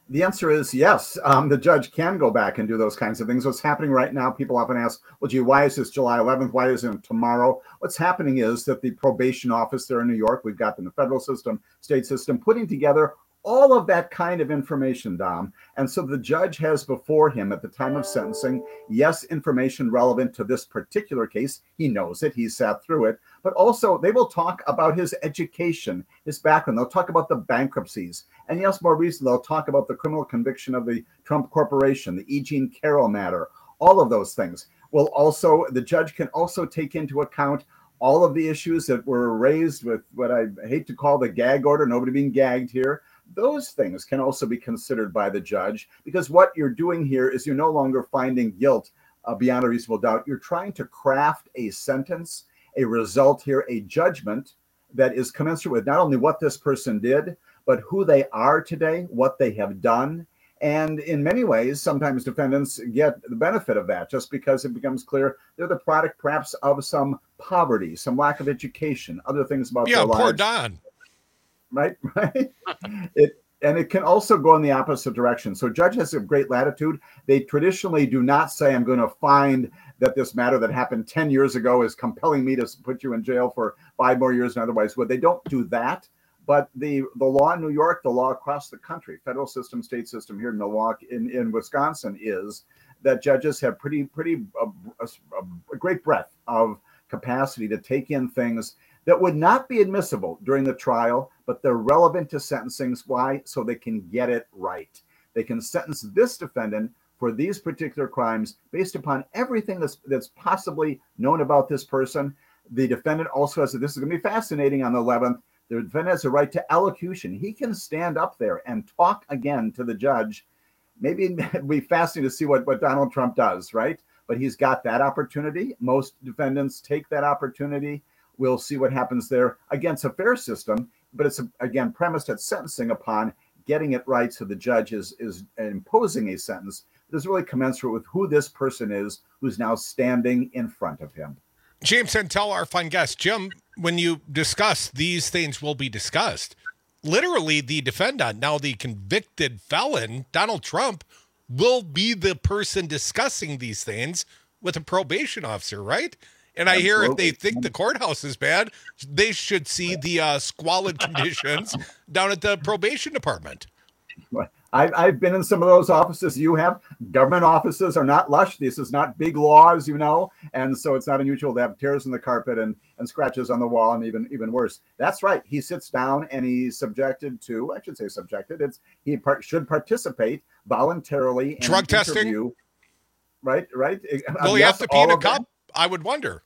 The answer is yes. Um, the judge can go back and do those kinds of things. What's happening right now, people often ask, well, gee, why is this July eleventh? Why isn't it tomorrow? What's happening is that the probation office there in New York, we've got in the federal system, state system, putting together all of that kind of information, Dom. And so the judge has before him at the time of sentencing, yes, information relevant to this particular case. He knows it. He sat through it. But also they will talk about his education, his background. They'll talk about the bankruptcies. And yes, more recently, they'll talk about the criminal conviction of the Trump Corporation, the E. Jean Carroll matter, all of those things. Will also, the judge can also take into account all of the issues that were raised with what I hate to call the gag order, nobody being gagged here. Those things can also be considered by the judge, because what you're doing here is you're no longer finding guilt uh, beyond a reasonable doubt. You're trying to craft a sentence, a result here, a judgment that is commensurate with not only what this person did, but who they are today, what they have done. And in many ways, sometimes defendants get the benefit of that just because it becomes clear they're the product perhaps of some poverty, some lack of education, other things about
yeah,
their lives.
poor Don.
Right, right. It and it can also go in the opposite direction. So judge has a great latitude. They traditionally do not say, I'm going to find that this matter that happened ten years ago is compelling me to put you in jail for five more years and otherwise would. They don't do that. But the, the law in New York, the law across the country, federal system, state system here in Milwaukee, in, in Wisconsin, is that judges have pretty, pretty uh, a, a great breadth of capacity to take in things that would not be admissible during the trial, but they're relevant to sentencing. Why? So they can get it right. They can sentence this defendant for these particular crimes based upon everything that's that's possibly known about this person. The defendant also has, this is going to be fascinating on the eleventh, the defendant has a right to elocution. He can stand up there and talk again to the judge. Maybe it'd be fascinating to see what, what Donald Trump does, right? But he's got that opportunity. Most defendants take that opportunity. We'll see what happens there. Again, it's a fair system, but it's, again, premised at sentencing upon getting it right so the judge is, is imposing a sentence that is really commensurate with who this person is who's now standing in front of him.
James Santel, our fine guest. Jim, when you discuss these things will be discussed, literally the defendant, now the convicted felon, Donald Trump, will be the person discussing these things with a probation officer, right? And I hear if they think the courthouse is bad, they should see the uh, squalid conditions down at the probation department.
I've, I've been in some of those offices you have. Government offices are not lush. This is not big laws, you know, and so it's not unusual to have tears in the carpet and, and scratches on the wall, and even even worse. That's right. He sits down and he's subjected to, I should say subjected, it's he part, should participate voluntarily in
drug testing.
Interview. Right, right.
Will he
yes,
have to pee in a
of
cup?
That.
I would wonder.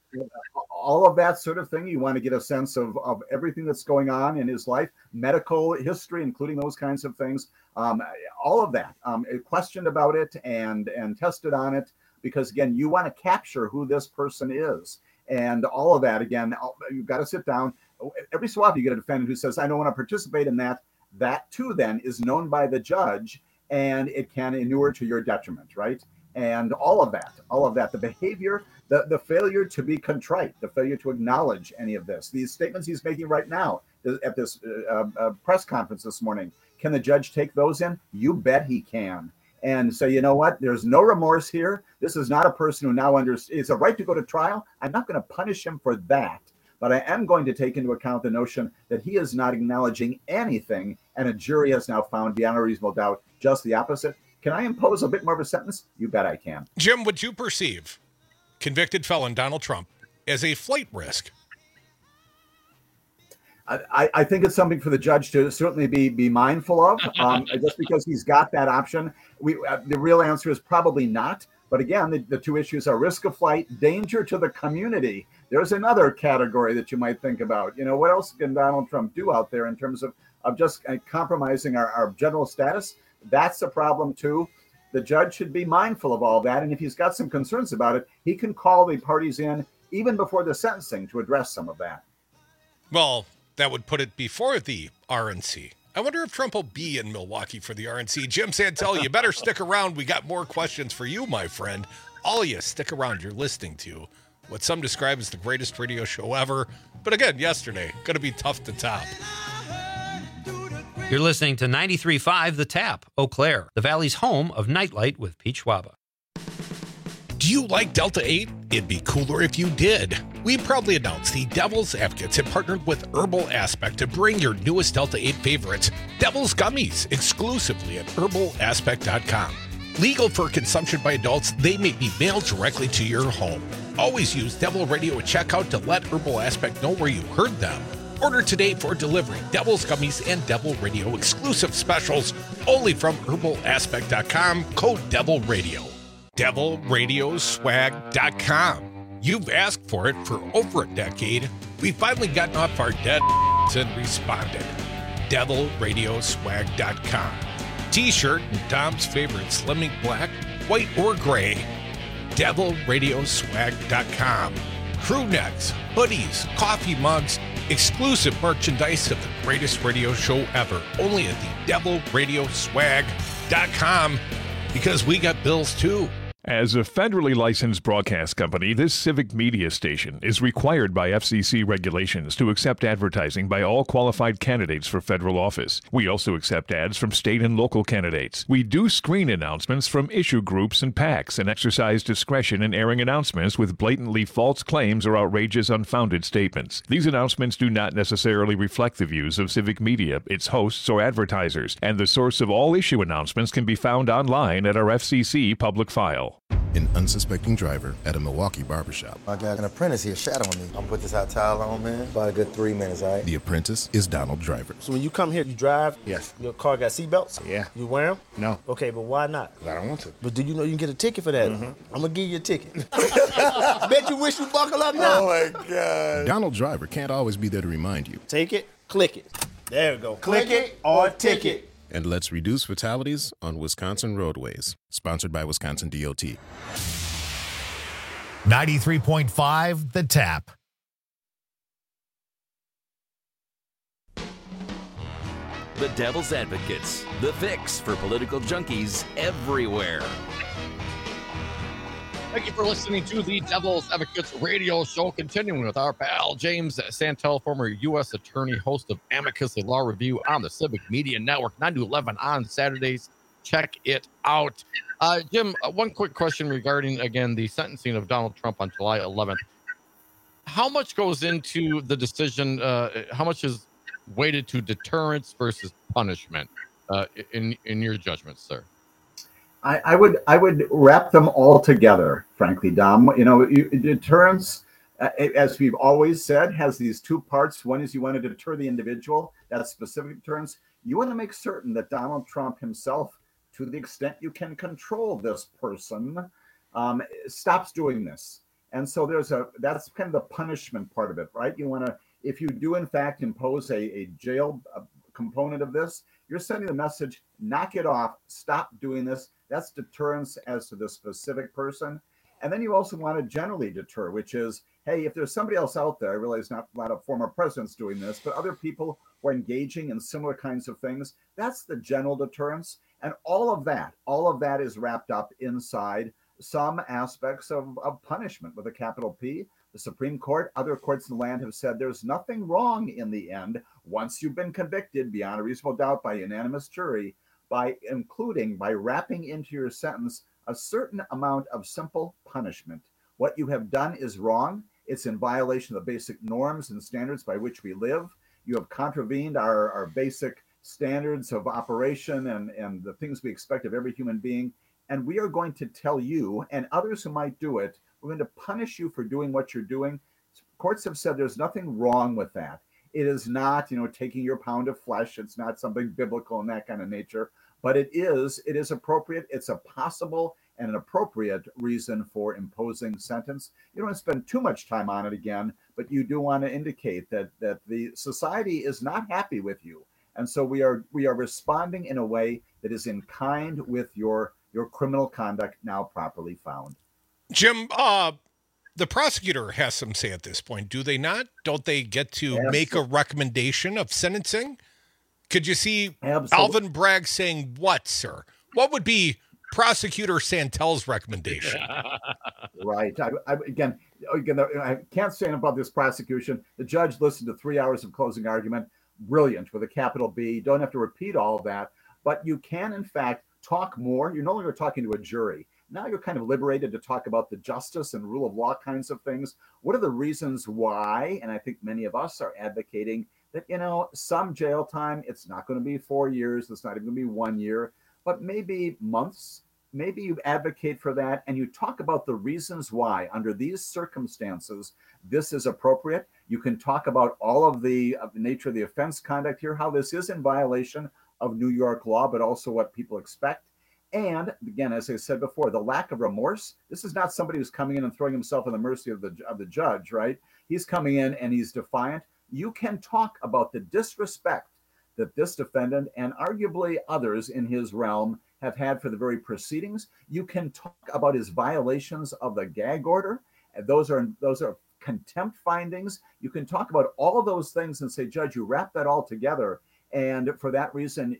All of that sort of thing. You want to get a sense of, of everything that's going on in his life, medical history, including those kinds of things. Um, all of that. Um, questioned about it and and tested on it, because, again, you want to capture who this person is. And all of that, again, you've got to sit down. Every so often you get a defendant who says, I don't want to participate in that. That, too, then, is known by the judge, and it can inure to your detriment, right? And all of that, all of that, the behavior, the, the failure to be contrite, the failure to acknowledge any of this, these statements he's making right now at this uh, uh, press conference this morning, can the judge take those in? You bet he can. And so, you know what? There's no remorse here. This is not a person who now understands it's a right to go to trial. I'm not going to punish him for that, but I am going to take into account the notion that he is not acknowledging anything, and a jury has now found beyond a reasonable doubt just the opposite. Can I impose a bit more of a sentence? You bet I can.
Jim, would you perceive convicted felon Donald Trump as a flight risk?
I, I think it's something for the judge to certainly be be mindful of. Um, just because he's got that option, we uh, the real answer is probably not. But again, the, the two issues are risk of flight, danger to the community. There's another category that you might think about. You know, what else can Donald Trump do out there in terms of, of just uh, compromising our, our general status? That's a problem, too. The judge should be mindful of all that. And if he's got some concerns about it, he can call the parties in even before the sentencing to address some of that.
Well, that would put it before the R N C. I wonder if Trump will be in Milwaukee for the R N C. Jim Santel, you better stick around. We got more questions for you, my friend. All of you, stick around. You're listening to what some describe as the greatest radio show ever. But again, yesterday, going to be tough to top.
To the
You're listening to ninety-three point five The Tap, Eau Claire, the Valley's home of Nightlight with Pete Schwaba.
Do you like Delta eight? It'd be cooler if you did. We proudly announce the Devil's Advocates have partnered with Herbal Aspect to bring your newest Delta eight favorites, Devil's Gummies, exclusively at herbal aspect dot com. Legal for consumption by adults, they may be mailed directly to your home. Always use Devil Radio at checkout to let Herbal Aspect know where you heard them. Order today for delivery. Devil's Gummies and Devil Radio exclusive specials only from herbal aspect dot com, code Devil Radio. devil radio swag dot com. You've asked for it for over a decade. We've finally gotten off our dead and responded. devil radio swag dot com. T-shirt and Tom's favorite Slimming Black, white or gray. devil radio swag dot com. Crew necks, hoodies, coffee mugs, exclusive merchandise of the greatest radio show ever. Only at the devil radio swag dot com, because we got bills too.
As a federally licensed broadcast company, this civic media station is required by F C C regulations to accept advertising by all qualified candidates for federal office. We also accept ads from state and local candidates. We do screen announcements from issue groups and PACs and exercise discretion in airing announcements with blatantly false claims or outrageous, unfounded statements. These announcements do not necessarily reflect the views of civic media, its hosts, or advertisers, and the source of all issue announcements can be found online at our F C C public file.
An unsuspecting driver at a Milwaukee barbershop.
I got an apprentice here shadowing me. I'm gonna put this hot towel on, man. About a good three minutes, all right?
The apprentice is Donald Driver.
So when you come here, you drive?
Yes.
Your car got seatbelts?
Yeah.
You wear them?
No.
Okay, but why not?
I don't want to.
But do you know you can get a ticket for that?
Mm-hmm.
I'm gonna give you a ticket. Bet you wish you buckle up now.
Oh my God.
Donald Driver can't always be there to remind you.
Take it, click it. There we go. Click, click it or ticket.
And let's reduce fatalities on Wisconsin roadways. Sponsored by Wisconsin D O T.
ninety-three point five The Tap.
The Devil's Advocates, the fix for political junkies everywhere.
Thank you for listening to the Devil's Advocates radio show, continuing with our pal James Santel, former U S attorney, host of Amicus, a law review on the Civic Media Network, nine to eleven on Saturdays. Check it out. Uh, Jim, uh, one quick question regarding, again, the sentencing of Donald Trump on July eleventh. How much goes into the decision? Uh, how much is weighted to deterrence versus punishment uh, in in your judgment, sir?
I, I would I would wrap them all together, frankly, Dom. You know, you, deterrence, uh, as we've always said, has these two parts. One is you want to deter the individual, that's specific deterrence. You want to make certain that Donald Trump himself, to the extent you can control this person, um, stops doing this. And so there's a, that's kind of the punishment part of it, right? You want to, if you do in fact impose a, a jail a component of this, you're sending the message, knock it off, stop doing this. That's deterrence as to the specific person. And then you also want to generally deter, which is, hey, if there's somebody else out there, I realize not a lot of former presidents doing this, but other people who are engaging in similar kinds of things, that's the general deterrence. And all of that, all of that is wrapped up inside some aspects of, of punishment with a capital P. The Supreme Court, other courts in the land have said there's nothing wrong in the end once you've been convicted beyond a reasonable doubt by a unanimous jury, by including, by wrapping into your sentence a certain amount of simple punishment. What you have done is wrong. It's in violation of the basic norms and standards by which we live. You have contravened our, our basic standards of operation and, and the things we expect of every human being. And we are going to tell you and others who might do it, we're going to punish you for doing what you're doing. Courts have said there's nothing wrong with that. It is not, you know, taking your pound of flesh. It's not something biblical in that kind of nature, but it is, it is appropriate. It's a possible and an appropriate reason for imposing sentence. You don't want to spend too much time on it again, but you do want to indicate that that the society is not happy with you. And so we are we are responding in a way that is in kind with your your criminal conduct now properly found.
Jim, uh, the prosecutor has some say at this point, do they not? Don't they get to Absolutely. make a recommendation of sentencing? Could you see Absolutely. Alvin Bragg saying what, sir? What would be Prosecutor Santel's recommendation?
Right. I, I, again, again, I can't say about this prosecution. The judge listened to three hours of closing argument, brilliant with a capital B. You don't have to repeat all of that, but you can, in fact, talk more. You're no longer talking to a jury. Now you're kind of liberated to talk about the justice and rule of law kinds of things. What are the reasons why? And I think many of us are advocating that, you know, some jail time, it's not going to be four years. It's not even going to be one year, but maybe months. Maybe you advocate for that and you talk about the reasons why under these circumstances, this is appropriate. You can talk about all of the, of the nature of the offense conduct here, how this is in violation of New York law, but also what people expect. And again, as I said before, the lack of remorse. This is not somebody who's coming in and throwing himself at the mercy of the of the judge, right? He's coming in and he's defiant. You can talk about the disrespect that this defendant and arguably others in his realm have had for the very proceedings. You can talk about his violations of the gag order. And those are those are contempt findings. You can talk about all those things and say, Judge, you wrap that all together. And for that reason,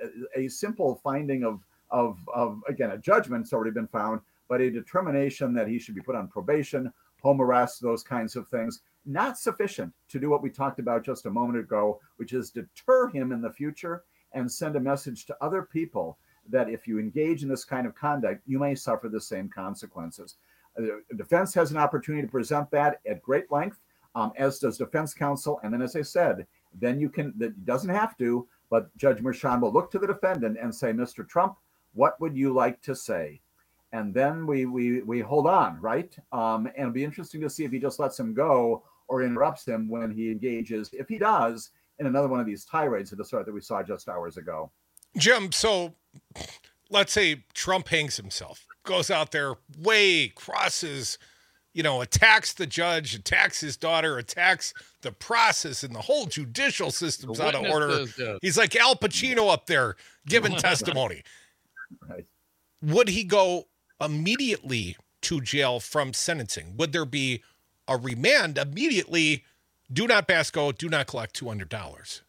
a simple finding of Of, of, again, a judgment's already been found, but a determination that he should be put on probation, home arrest, those kinds of things, not sufficient to do what we talked about just a moment ago, which is deter him in the future and send a message to other people that if you engage in this kind of conduct, you may suffer the same consequences. The defense has an opportunity to present that at great length, um, as does defense counsel. And then, as I said, then you can, that doesn't have to, but Judge Merchan will look to the defendant and say, Mister Trump, what would you like to say? And then we we we hold on, right? Um, and it'll be interesting to see if he just lets him go or interrupts him when he engages, if he does, in another one of these tirades of the sort that we saw just hours ago.
Jim, so let's say Trump hangs himself, goes out there, way crosses, you know, attacks the judge, attacks his daughter, attacks the process, and the whole judicial system's out of order. Uh, He's like Al Pacino up there giving testimony.
Right.
Would he go immediately to jail from sentencing? Would there be a remand immediately? Do not pass go, do not collect two hundred dollars.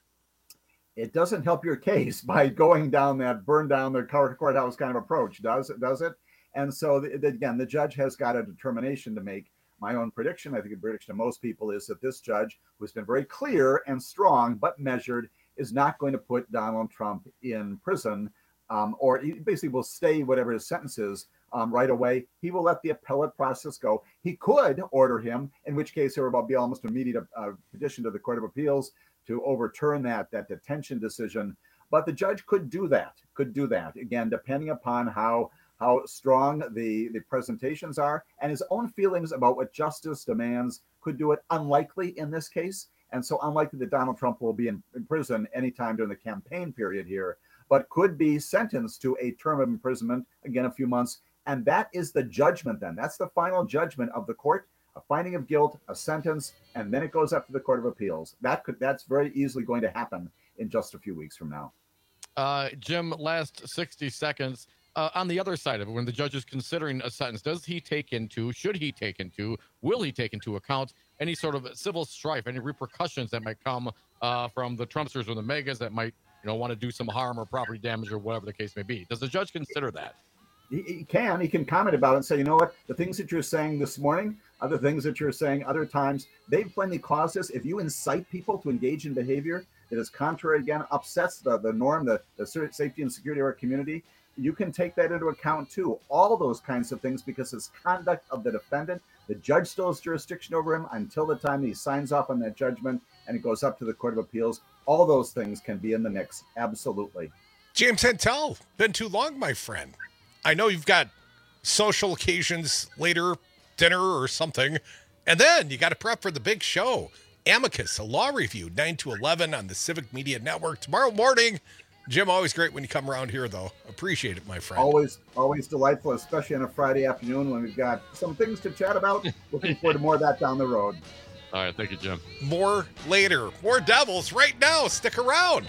It doesn't help your case by going down that burn down the courthouse kind of approach, does it? Does it? And so, the, the, again, the judge has got a determination to make. My own prediction, I think the prediction of most people, is that this judge, who's been very clear and strong but measured, is not going to put Donald Trump in prison. Um, or he basically will stay whatever his sentence is um, right away. He will let the appellate process go. He could order him, in which case there will be almost immediate uh, petition to the Court of Appeals to overturn that, that detention decision. But the judge could do that, could do that, again, depending upon how how strong the, the presentations are and his own feelings about what justice demands. Could do it. Unlikely in this case. And so unlikely that Donald Trump will be in, in prison anytime during the campaign period here, but could be sentenced to a term of imprisonment, again, a few months. And that is the judgment then. That's the final judgment of the court, a finding of guilt, a sentence, and then it goes up to the Court of Appeals. That could That's very easily going to happen in just a few weeks from now.
Uh, Jim, last sixty seconds. Uh, on the other side of it, when the judge is considering a sentence, does he take into, should he take into, will he take into account any sort of civil strife, any repercussions that might come uh, from the Trumpsters or the megas that might, you know, want to do some harm or property damage or whatever the case may be? Does the judge consider that?
He, he can. He can comment about it and say, you know what, the things that you're saying this morning, other things that you're saying other times, they've plainly caused this. If you incite people to engage in behavior that is contrary, again, upsets the, the norm, the, the safety and security of our community, you can take that into account too. All those kinds of things, because it's conduct of the defendant. The judge still has jurisdiction over him until the time he signs off on that judgment and it goes up to the Court of Appeals. All those things can be in the mix. Absolutely.
James Hentel, been too long, my friend. I know you've got social occasions later, dinner or something, and then you got to prep for the big show. Amicus, a law review, nine to eleven on the Civic Media Network tomorrow morning. Jim, always great when you come around here, though. Appreciate it, my friend.
Always, always delightful, especially on a Friday afternoon when we've got some things to chat about. Looking forward to more of that down the road.
All right, thank you, Jim.
More later. More Devils right now. Stick around.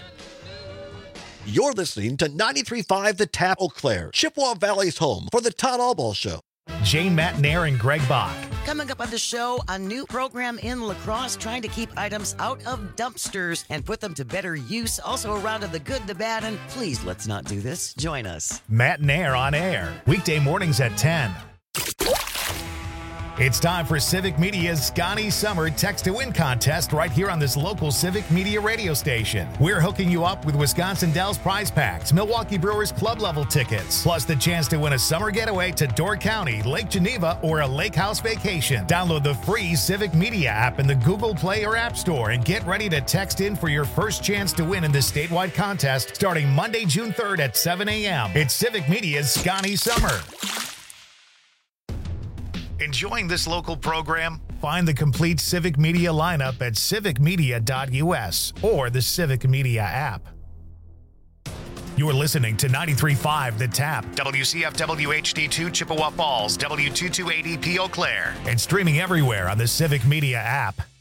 You're listening to ninety-three point five The Tap, Eau Claire, Chippewa Valley's home for the Todd Albaugh Show.
Jane Matnair and Greg Bach.
Coming up on the show, a new program in La Crosse trying to keep items out of dumpsters and put them to better use. Also a round of the good, the bad, and please let's not do this. Join us.
Matnair on air, weekday mornings at ten. It's time for Civic Media's Scotty Summer Text to Win contest right here on this local Civic Media radio station. We're hooking you up with Wisconsin Dells prize packs, Milwaukee Brewers club level tickets, plus the chance to win a summer getaway to Door County, Lake Geneva, or a lake house vacation. Download the free Civic Media app in the Google Play or App Store and get ready to text in for your first chance to win in this statewide contest starting Monday, June third at seven a.m. It's Civic Media's Scotty Summer. Enjoying this local program? Find the complete Civic Media lineup at civic media dot u s or the Civic Media app. You're listening to ninety-three point five The Tap, W C F W H D two Chippewa Falls, W two two eight E P Eau Claire, and streaming everywhere on the Civic Media app.